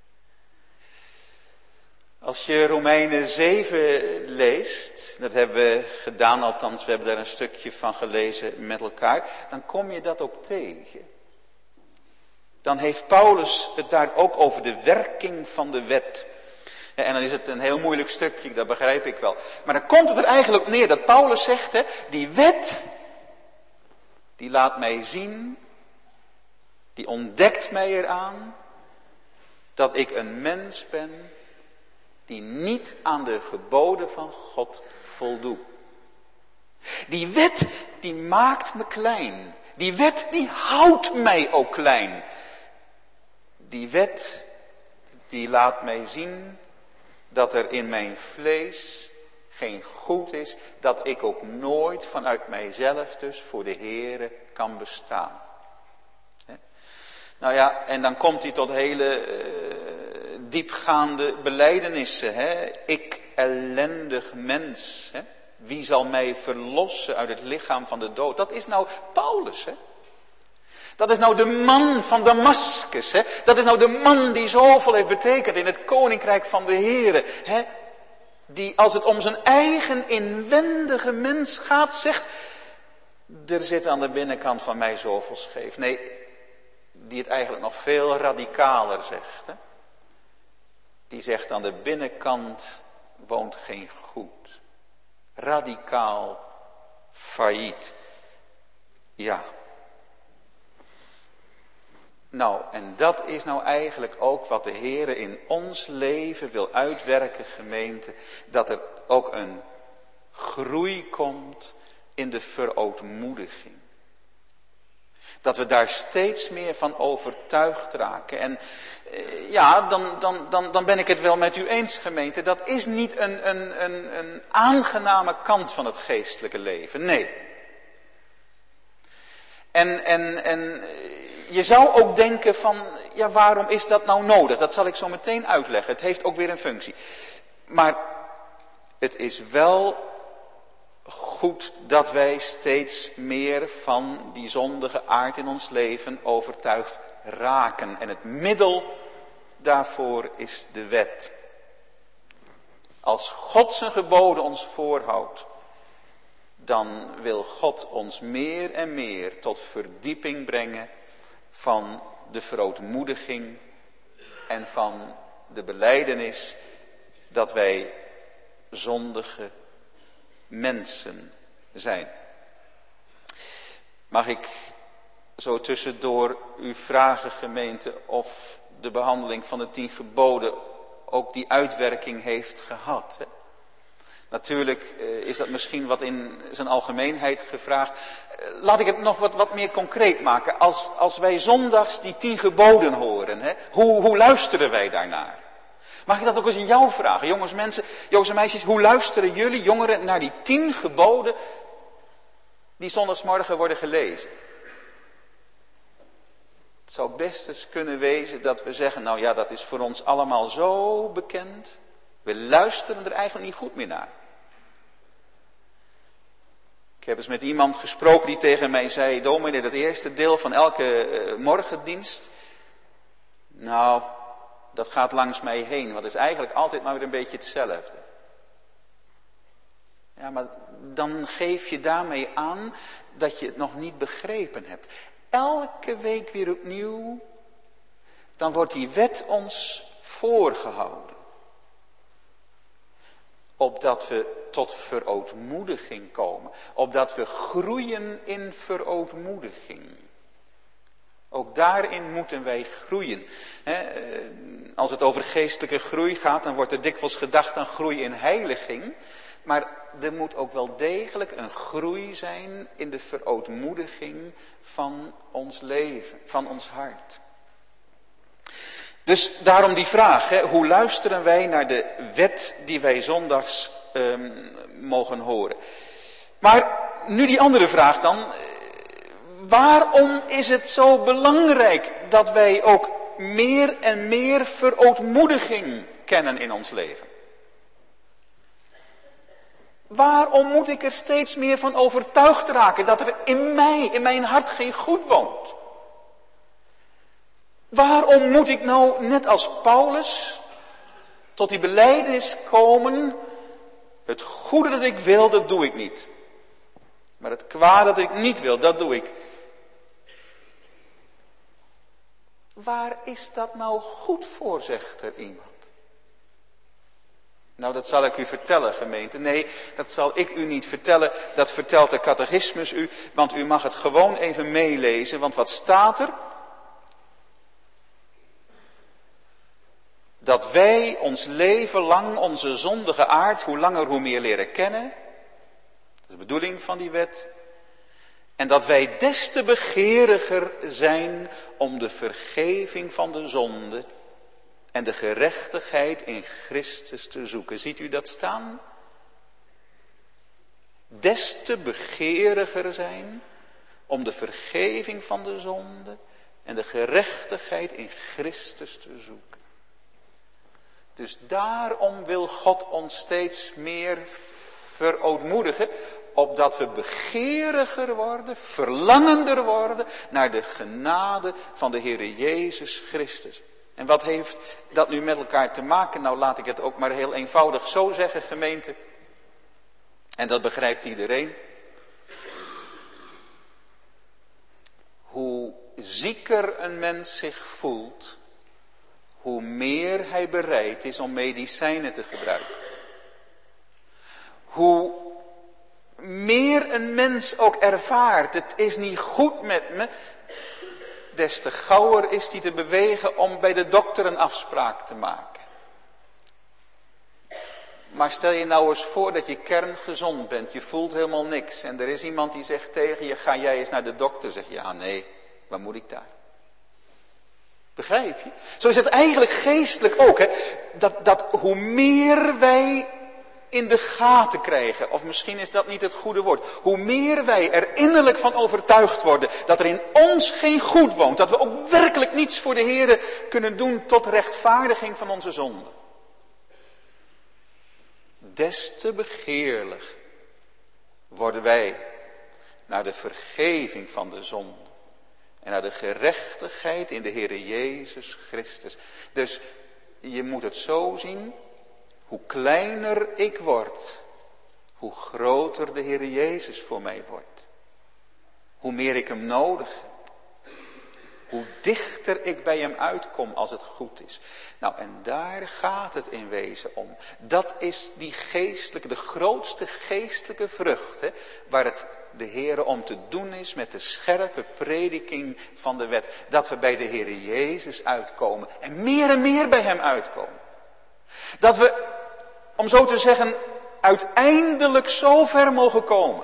Als je Romeinen zeven leest, dat hebben we gedaan althans, we hebben daar een stukje van gelezen met elkaar, dan kom je dat ook tegen. Dan heeft Paulus het daar ook over de werking van de wet. En dan is het een heel moeilijk stukje, dat begrijp ik wel. Maar dan komt het er eigenlijk op neer dat Paulus zegt, hè, die wet, die laat mij zien, die ontdekt mij eraan, dat ik een mens ben die niet aan de geboden van God voldoet. Die wet, die maakt me klein. Die wet, die houdt mij ook klein. Die wet, die laat mij zien dat er in mijn vlees geen goed is, dat ik ook nooit vanuit mijzelf dus voor de Heere kan bestaan. He? Nou ja, en dan komt hij tot hele uh, diepgaande belijdenissen. Hè? Ik ellendig mens, hè? Wie zal mij verlossen uit het lichaam van de dood? Dat is nou Paulus, hè? Dat is nou de man van Damascus, hè? Dat is nou de man die zoveel heeft betekend in het koninkrijk van de Heere, hè? Die als het om zijn eigen inwendige mens gaat, zegt, er zit aan de binnenkant van mij zoveel scheef. Nee, die het eigenlijk nog veel radicaler zegt, hè? Die zegt, aan de binnenkant woont geen goed. Radicaal failliet. Ja. Nou, en dat is nou eigenlijk ook wat de Heere in ons leven wil uitwerken, gemeente. Dat er ook een groei komt in de verootmoediging. Dat we daar steeds meer van overtuigd raken. En eh, ja, dan, dan, dan, dan ben ik het wel met u eens, gemeente. Dat is niet een, een, een, een aangename kant van het geestelijke leven. Nee. En, en, en je zou ook denken van, ja, waarom is dat nou nodig? Dat zal ik zo meteen uitleggen. Het heeft ook weer een functie. Maar het is wel goed dat wij steeds meer van die zondige aard in ons leven overtuigd raken. En het middel daarvoor is de wet. Als God zijn geboden ons voorhoudt, dan wil God ons meer en meer tot verdieping brengen van de verootmoediging en van de belijdenis dat wij zondige mensen zijn. Mag ik zo tussendoor u vragen, gemeente, of de behandeling van de tien geboden ook die uitwerking heeft gehad? Hè? Natuurlijk is dat misschien wat in zijn algemeenheid gevraagd. Laat ik het nog wat, wat meer concreet maken. Als, als wij zondags die tien geboden horen, hè, hoe, hoe luisteren wij daarnaar? Mag ik dat ook eens in jou vragen? Jongens, mensen, jongens en meisjes, hoe luisteren jullie jongeren naar die tien geboden die zondagsmorgen worden gelezen? Het zou best eens kunnen wezen dat we zeggen, nou ja, dat is voor ons allemaal zo bekend. We luisteren er eigenlijk niet goed meer naar. Ik heb eens met iemand gesproken die tegen mij zei, dominee, dat eerste deel van elke uh, morgendienst, nou, dat gaat langs mij heen, want het is eigenlijk altijd maar weer een beetje hetzelfde. Ja, maar dan geef je daarmee aan dat je het nog niet begrepen hebt. Elke week weer opnieuw, dan wordt die wet ons voorgehouden. Opdat we tot verootmoediging komen. Opdat we groeien in verootmoediging. Ook daarin moeten wij groeien. Als het over geestelijke groei gaat, dan wordt er dikwijls gedacht aan groei in heiliging. Maar er moet ook wel degelijk een groei zijn in de verootmoediging van ons leven, van ons hart. Dus daarom die vraag, hè, hoe luisteren wij naar de wet die wij zondags um, mogen horen? Maar nu die andere vraag dan. Waarom is het zo belangrijk dat wij ook meer en meer verootmoediging kennen in ons leven? Waarom moet ik er steeds meer van overtuigd raken dat er in mij, in mijn hart geen goed woont? Waarom moet ik nou, net als Paulus, tot die belijdenis komen, het goede dat ik wil, dat doe ik niet. Maar het kwaad dat ik niet wil, dat doe ik. Waar is dat nou goed voor, zegt er iemand. Nou, dat zal ik u vertellen, gemeente. Nee, dat zal ik u niet vertellen. Dat vertelt de catechismus u. Want u mag het gewoon even meelezen. Want wat staat er? Dat wij ons leven lang onze zondige aard, hoe langer hoe meer leren kennen. Dat is de bedoeling van die wet. En dat wij des te begeeriger zijn om de vergeving van de zonde en de gerechtigheid in Christus te zoeken. Ziet u dat staan? Des te begeeriger zijn om de vergeving van de zonde en de gerechtigheid in Christus te zoeken. Dus daarom wil God ons steeds meer verootmoedigen, opdat we begeeriger worden, verlangender worden naar de genade van de Heere Jezus Christus. En wat heeft dat nu met elkaar te maken? Nou, laat ik het ook maar heel eenvoudig zo zeggen, gemeente. En dat begrijpt iedereen. Hoe zieker een mens zich voelt, hoe meer hij bereid is om medicijnen te gebruiken. Hoe meer een mens ook ervaart, het is niet goed met me, des te gauwer is hij te bewegen om bij de dokter een afspraak te maken. Maar stel je nou eens voor dat je kerngezond bent, je voelt helemaal niks. En er is iemand die zegt tegen je, ga jij eens naar de dokter? Zeg je, ja nee, waar moet ik daar? Begrijp je? Zo is het eigenlijk geestelijk ook. Hè? Dat, dat hoe meer wij in de gaten krijgen, of misschien is dat niet het goede woord. Hoe meer wij er innerlijk van overtuigd worden dat er in ons geen goed woont. Dat we ook werkelijk niets voor de Heere kunnen doen tot rechtvaardiging van onze zonde. Des te begeerlijk worden wij naar de vergeving van de zonde. En naar de gerechtigheid in de Heere Jezus Christus. Dus je moet het zo zien. Hoe kleiner ik word, hoe groter de Heere Jezus voor mij wordt. Hoe meer ik hem nodig heb. Hoe dichter ik bij hem uitkom als het goed is. Nou, en daar gaat het in wezen om. Dat is die geestelijke, de grootste geestelijke vrucht. Hè, waar het de Heere om te doen is met de scherpe prediking van de wet. Dat we bij de Heere Jezus uitkomen. En meer en meer bij hem uitkomen. Dat we, om zo te zeggen, uiteindelijk zo ver mogen komen.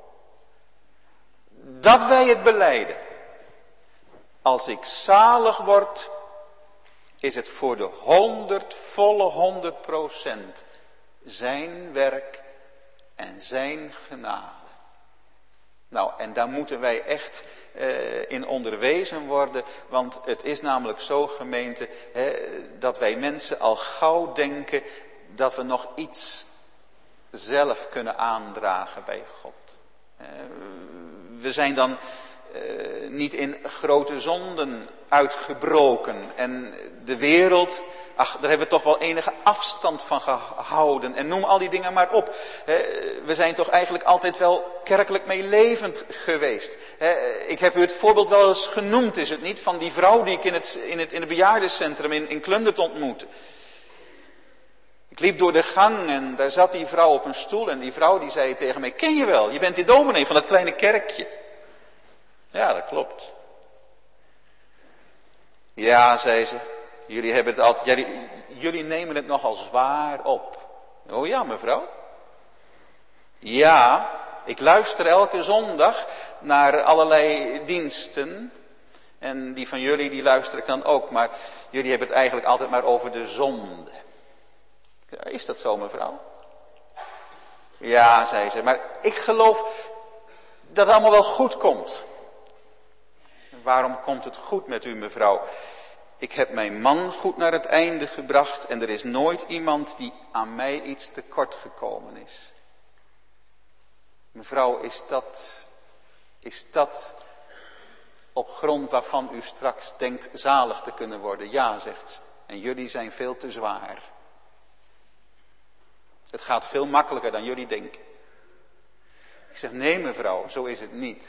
Dat wij het belijden. Als ik zalig word, is het voor de honderd, volle honderd procent zijn werk en zijn genade. Nou, en daar moeten wij echt eh, in onderwezen worden, want het is namelijk zo, gemeente, hè, dat wij mensen al gauw denken dat we nog iets zelf kunnen aandragen bij God. Eh, we zijn dan Uh, niet in grote zonden uitgebroken. En de wereld, ach, daar hebben we toch wel enige afstand van gehouden. En noem al die dingen maar op. Uh, we zijn toch eigenlijk altijd wel kerkelijk meelevend geweest. Uh, ik heb u het voorbeeld wel eens genoemd, is het niet? Van die vrouw die ik in het, in het, in het bejaardencentrum in, in Klundert ontmoette. Ik liep door de gang en daar zat die vrouw op een stoel. En die vrouw die zei tegen mij, ken je wel, je bent die dominee van dat kleine kerkje. Ja, dat klopt. Ja, zei ze, jullie hebben het altijd, jullie, jullie nemen het nogal zwaar op. Oh ja, mevrouw. Ja, ik luister elke zondag naar allerlei diensten. En die van jullie, die luister ik dan ook. Maar jullie hebben het eigenlijk altijd maar over de zonde. Is dat zo, mevrouw? Ja, zei ze. Maar ik geloof dat het allemaal wel goed komt. Waarom komt het goed met u, mevrouw? Ik heb mijn man goed naar het einde gebracht. En er is nooit iemand die aan mij iets tekort gekomen is. Mevrouw, is dat, is dat op grond waarvan u straks denkt zalig te kunnen worden? Ja, zegt ze. En jullie zijn veel te zwaar. Het gaat veel makkelijker dan jullie denken. Ik zeg, nee mevrouw, zo is het niet.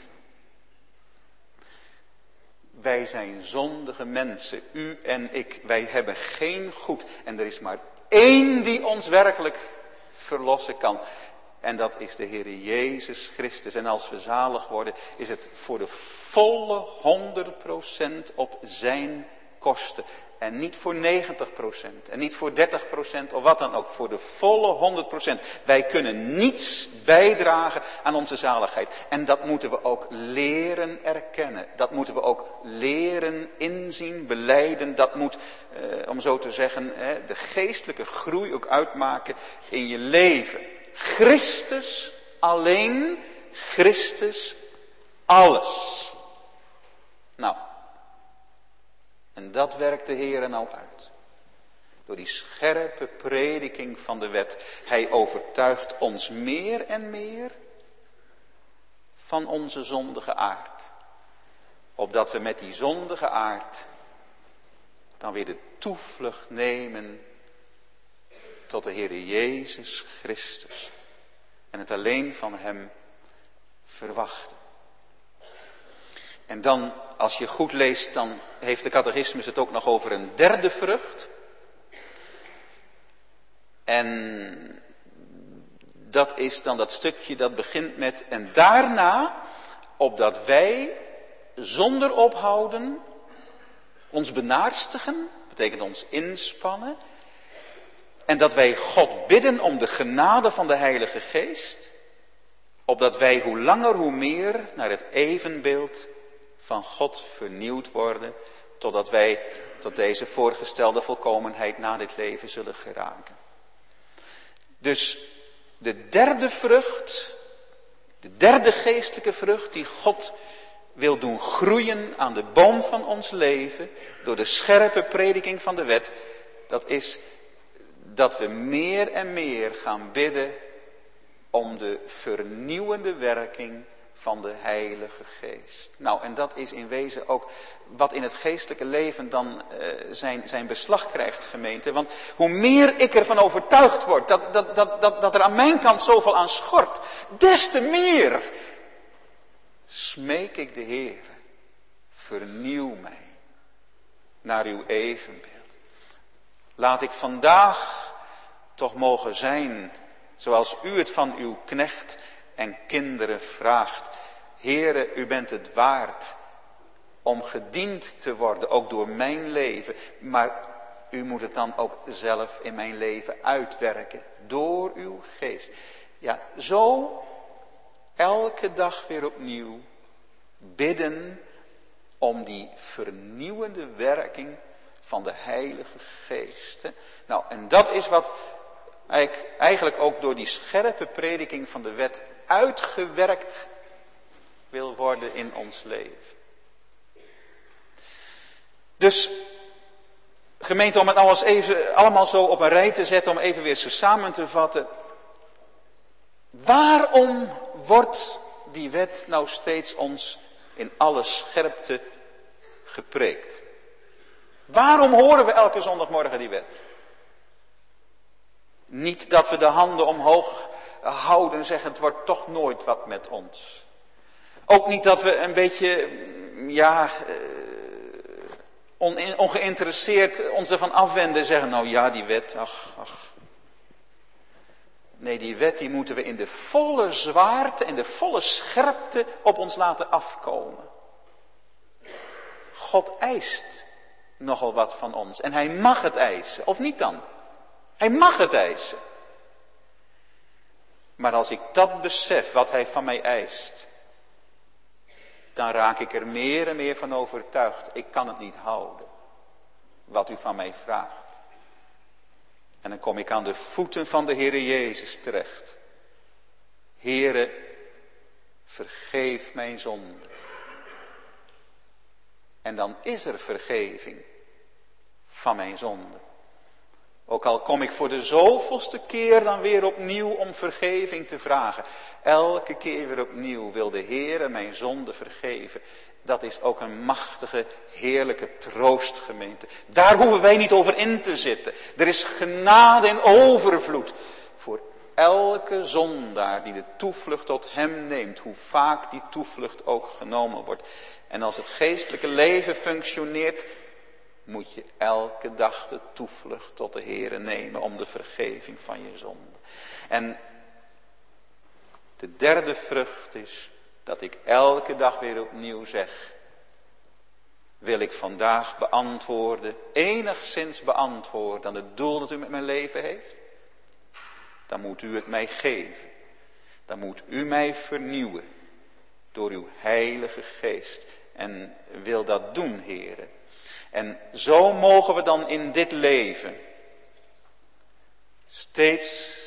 Wij zijn zondige mensen, u en ik. Wij hebben geen goed. En er is maar één die ons werkelijk verlossen kan. En dat is de Heer Jezus Christus. En als we zalig worden, is het voor de volle honderd procent op zijn kosten. En niet voor negentig procent. En niet voor dertig procent of wat dan ook. Voor de volle honderd procent. Wij kunnen niets bijdragen aan onze zaligheid. En dat moeten we ook leren erkennen. Dat moeten we ook leren inzien, belijden. Dat moet, eh, om zo te zeggen, eh, de geestelijke groei ook uitmaken in je leven. Christus alleen, Christus alles. Nou, en dat werkt de Heer nou uit. Door die scherpe prediking van de wet. Hij overtuigt ons meer en meer van onze zondige aard. Opdat we met die zondige aard dan weer de toevlucht nemen tot de Heer Jezus Christus. En het alleen van hem verwachten. En dan, als je goed leest, dan heeft de catechismus het ook nog over een derde vrucht. En dat is dan dat stukje dat begint met, en daarna, opdat wij zonder ophouden ons benaarstigen, betekent ons inspannen, en dat wij God bidden om de genade van de Heilige Geest, opdat wij hoe langer hoe meer naar het evenbeeld van God vernieuwd worden, totdat wij tot deze voorgestelde volkomenheid na dit leven zullen geraken. Dus de derde vrucht, de derde geestelijke vrucht die God wil doen groeien aan de boom van ons leven, door de scherpe prediking van de wet, dat is dat we meer en meer gaan bidden om de vernieuwende werking van de Heilige Geest. Nou, en dat is in wezen ook wat in het geestelijke leven dan uh, zijn, zijn beslag krijgt, gemeente. Want hoe meer ik ervan overtuigd word dat, dat, dat, dat, dat er aan mijn kant zoveel aan schort, des te meer smeek ik de Heer, vernieuw mij naar uw evenbeeld. Laat ik vandaag toch mogen zijn zoals u het van uw knecht en kinderen vraagt. Heere, u bent het waard om gediend te worden, ook door mijn leven. Maar u moet het dan ook zelf in mijn leven uitwerken, door uw geest. Ja, zo elke dag weer opnieuw bidden om die vernieuwende werking van de Heilige Geest. Nou, en dat is wat eigenlijk ook door die scherpe prediking van de wet uitgewerkt wil worden in ons leven. Dus, gemeente, om het nou eens even allemaal zo op een rij te zetten, om even weer zo samen te vatten. Waarom wordt die wet nou steeds ons in alle scherpte gepreekt? Waarom horen we elke zondagmorgen die wet? Niet dat we de handen omhoog houden en zeggen, het wordt toch nooit wat met ons. Ook niet dat we een beetje, ja, ongeïnteresseerd ons ervan afwenden en zeggen, nou ja, die wet, ach, ach. Nee, die wet die moeten we in de volle zwaarte en de volle scherpte op ons laten afkomen. God eist nogal wat van ons. En hij mag het eisen, of niet dan? Hij mag het eisen. Maar Maar als ik dat besef, wat hij van mij eist, dan raak ik er meer en meer van overtuigd. Ik kan het niet houden, wat u van mij vraagt. En dan kom ik aan de voeten van de Heere Jezus terecht. Heere, vergeef mijn zonde. En dan is er vergeving van mijn zonde. Ook al kom ik voor de zoveelste keer dan weer opnieuw om vergeving te vragen. Elke keer weer opnieuw wil de Heere mijn zonde vergeven. Dat is ook een machtige, heerlijke troostgemeente. Daar hoeven wij niet over in te zitten. Er is genade in overvloed voor elke zondaar die de toevlucht tot hem neemt. Hoe vaak die toevlucht ook genomen wordt. En als het geestelijke leven functioneert, moet je elke dag de toevlucht tot de Heere nemen om de vergeving van je zonde. En de derde vrucht is dat ik elke dag weer opnieuw zeg, wil ik vandaag beantwoorden, enigszins beantwoorden aan het doel dat u met mijn leven heeft? Dan moet u het mij geven. Dan moet u mij vernieuwen door uw heilige geest. En wil dat doen, Heere. En zo mogen we dan in dit leven steeds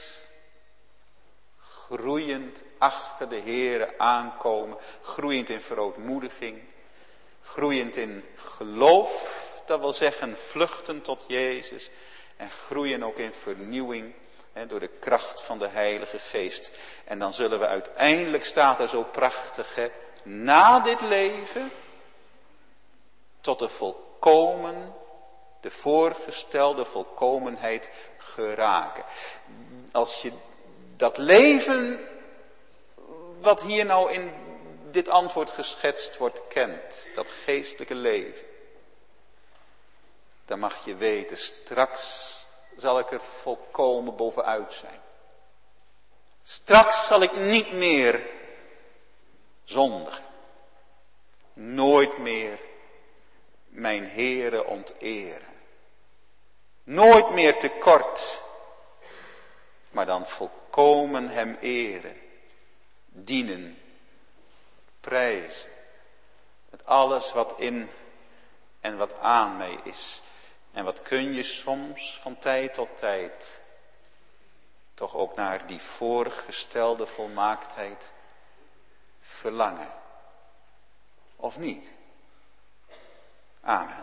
groeiend achter de Heere aankomen. Groeiend in verootmoediging. Groeiend in geloof. Dat wil zeggen vluchten tot Jezus. En groeien ook in vernieuwing. He, door de kracht van de Heilige Geest. En dan zullen we uiteindelijk, staat er zo prachtig, he, na dit leven tot de volkomen, de voorgestelde volkomenheid geraken. Als je dat leven, wat hier nou in dit antwoord geschetst wordt, kent, dat geestelijke leven, dan mag je weten, straks zal ik er volkomen bovenuit zijn. Straks zal ik niet meer zondigen. Nooit meer mijn Heere onteren. Nooit meer tekort. Maar dan volkomen hem eren. Dienen. Prijzen. Met alles wat in en wat aan mij is. En wat kun je soms van tijd tot tijd toch ook naar die voorgestelde volmaaktheid verlangen. Of niet? Amen.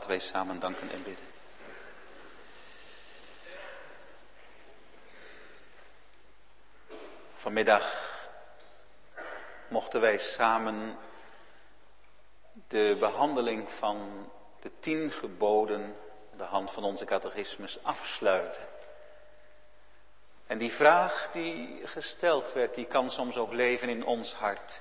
Laten wij samen danken en bidden. Vanmiddag mochten wij samen de behandeling van de tien geboden aan de hand van onze catechismus afsluiten. En die vraag die gesteld werd, die kan soms ook leven in ons hart.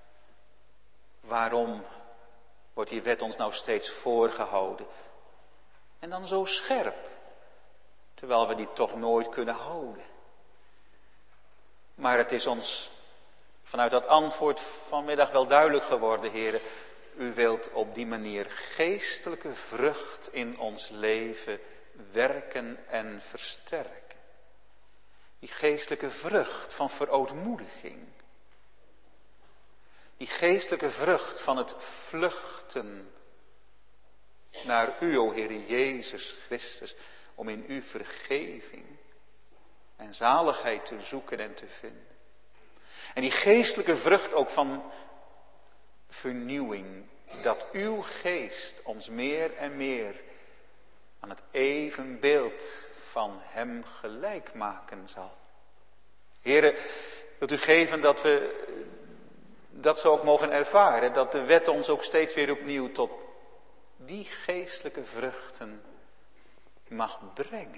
Waarom wordt die wet ons nou steeds voorgehouden? En dan zo scherp, terwijl we die toch nooit kunnen houden. Maar het is ons vanuit dat antwoord vanmiddag wel duidelijk geworden, heren. U wilt op die manier geestelijke vrucht in ons leven werken en versterken. Die geestelijke vrucht van verootmoediging. Die geestelijke vrucht van het vluchten naar u, o Heere Jezus Christus, om in u vergeving en zaligheid te zoeken en te vinden. En die geestelijke vrucht ook van vernieuwing, dat uw geest ons meer en meer aan het evenbeeld van hem gelijk maken zal. Heere, wilt u geven dat we dat zo ook mogen ervaren, dat de wet ons ook steeds weer opnieuw tot die geestelijke vruchten mag brengen.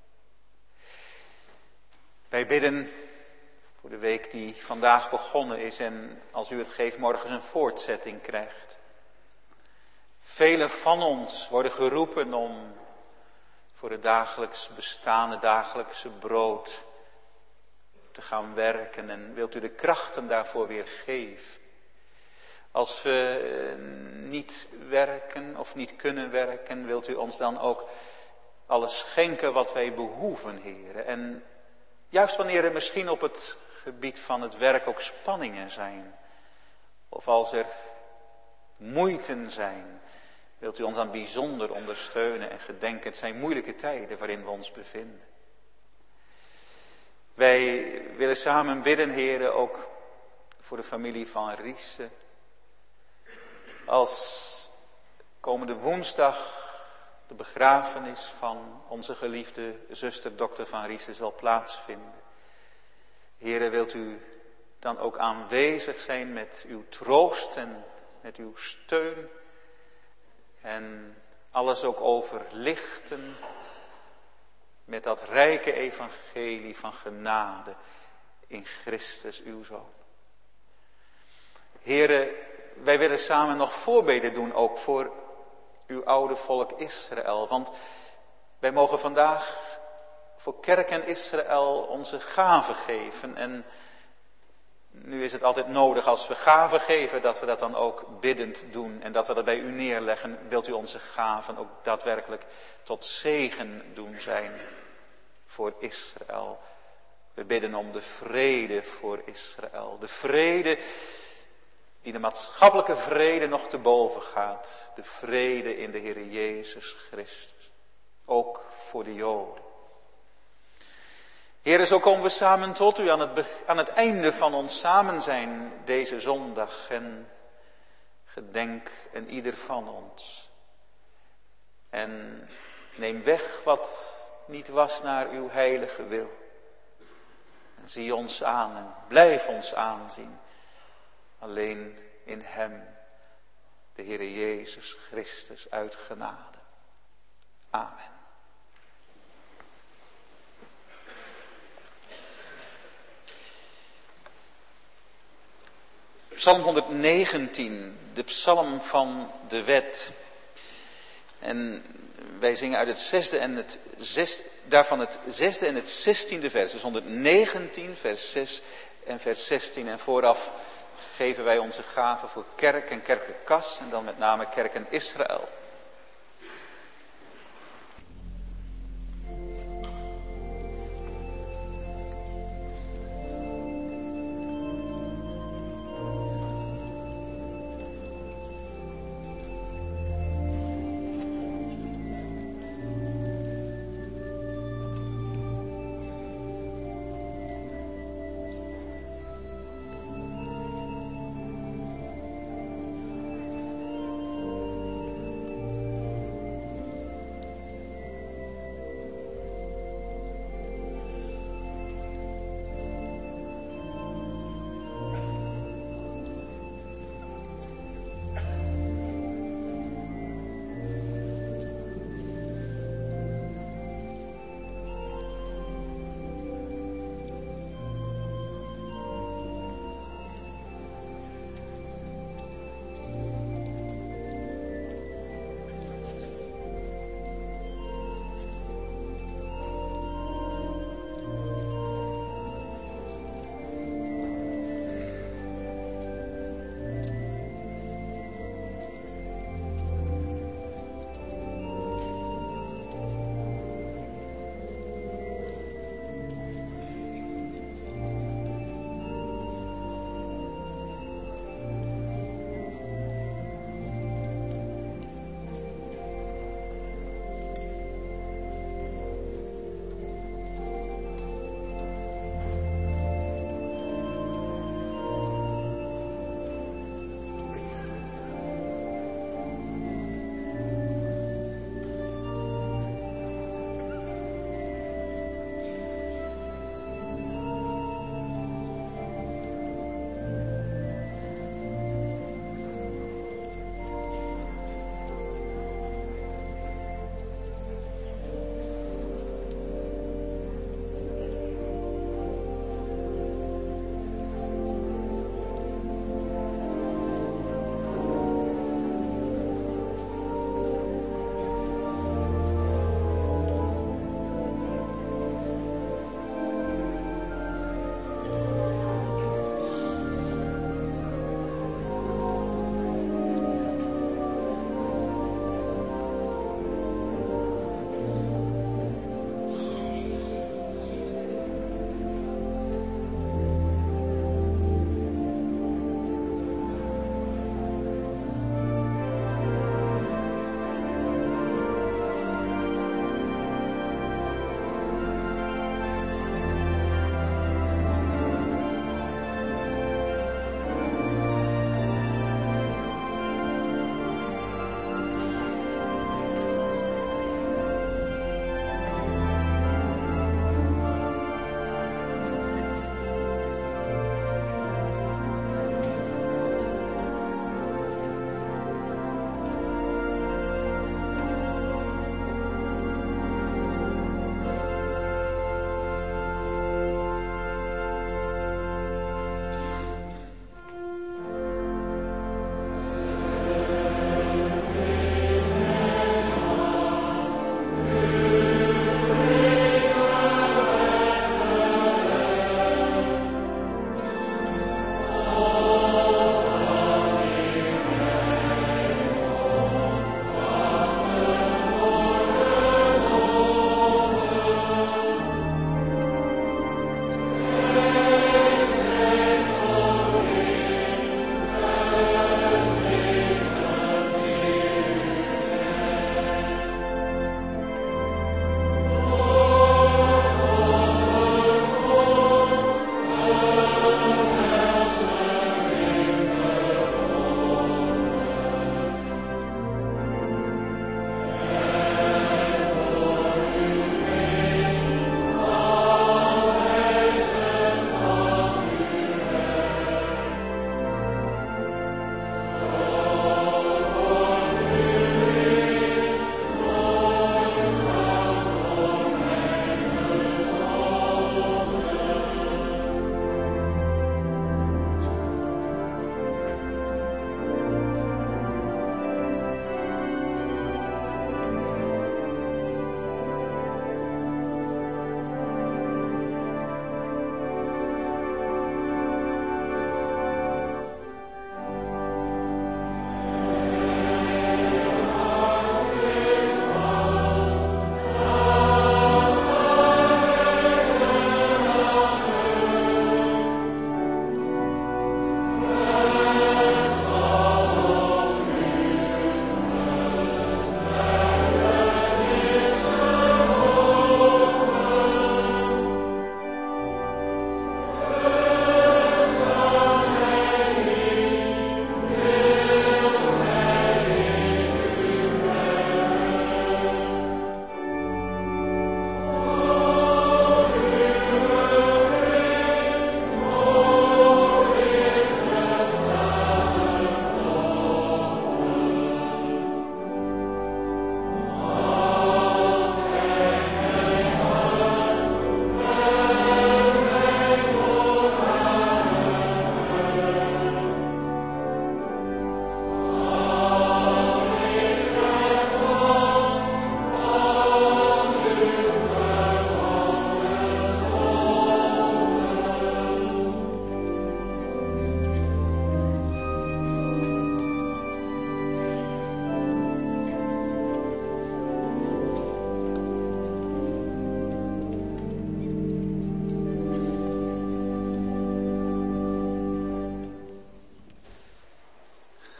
Wij bidden voor de week die vandaag begonnen is en als u het geeft morgen een voortzetting krijgt. Velen van ons worden geroepen om voor het dagelijks bestaan, het dagelijkse brood te gaan werken en wilt u de krachten daarvoor weer geven. Als we niet werken of niet kunnen werken, wilt u ons dan ook alles schenken wat wij behoeven, heren. En juist wanneer er misschien op het gebied van het werk ook spanningen zijn, of als er moeiten zijn, wilt u ons dan bijzonder ondersteunen en gedenken. Het zijn moeilijke tijden waarin we ons bevinden. Wij willen samen bidden, heren, ook voor de familie van Riese. Als komende woensdag de begrafenis van onze geliefde zuster dokter van Riese zal plaatsvinden. Heren, wilt u dan ook aanwezig zijn met uw troost en met uw steun. En alles ook overlichten met dat rijke evangelie van genade in Christus uw Zoon. Heren, wij willen samen nog voorbeden doen ook voor uw oude volk Israël. Want wij mogen vandaag voor kerk en Israël onze gaven geven. En nu is het altijd nodig als we gaven geven dat we dat dan ook biddend doen. En dat we dat bij u neerleggen. Wilt u onze gaven ook daadwerkelijk tot zegen doen zijn voor Israël. We bidden om de vrede voor Israël. De vrede die de maatschappelijke vrede nog te boven gaat. De vrede in de Heer Jezus Christus. Ook voor de Joden. Heer, zo komen we samen tot u aan het, aan het einde van ons samen zijn deze zondag. En gedenk een ieder van ons. En neem weg wat niet was naar uw heilige wil. En zie ons aan en blijf ons aanzien. Alleen in hem, de Heer Jezus Christus, uit genade. Amen. Psalm honderdnegentien, de psalm van de wet. En wij zingen uit het zesde en het zesde, daarvan het zesde en het zestiende vers. Dus honderdnegentien, vers zes en vers zestien. En vooraf geven wij onze gaven voor kerk en kerkenkas en dan met name kerk en Israël.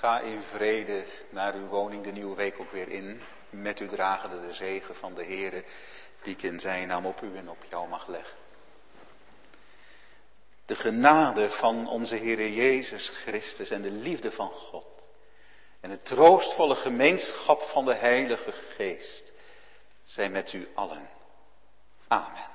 Ga in vrede naar uw woning de nieuwe week ook weer in. Met u dragende de zegen van de Heere, die ik in zijn naam op u en op jou mag leggen. De genade van onze Heere Jezus Christus en de liefde van God. En de troostvolle gemeenschap van de Heilige Geest zijn met u allen. Amen.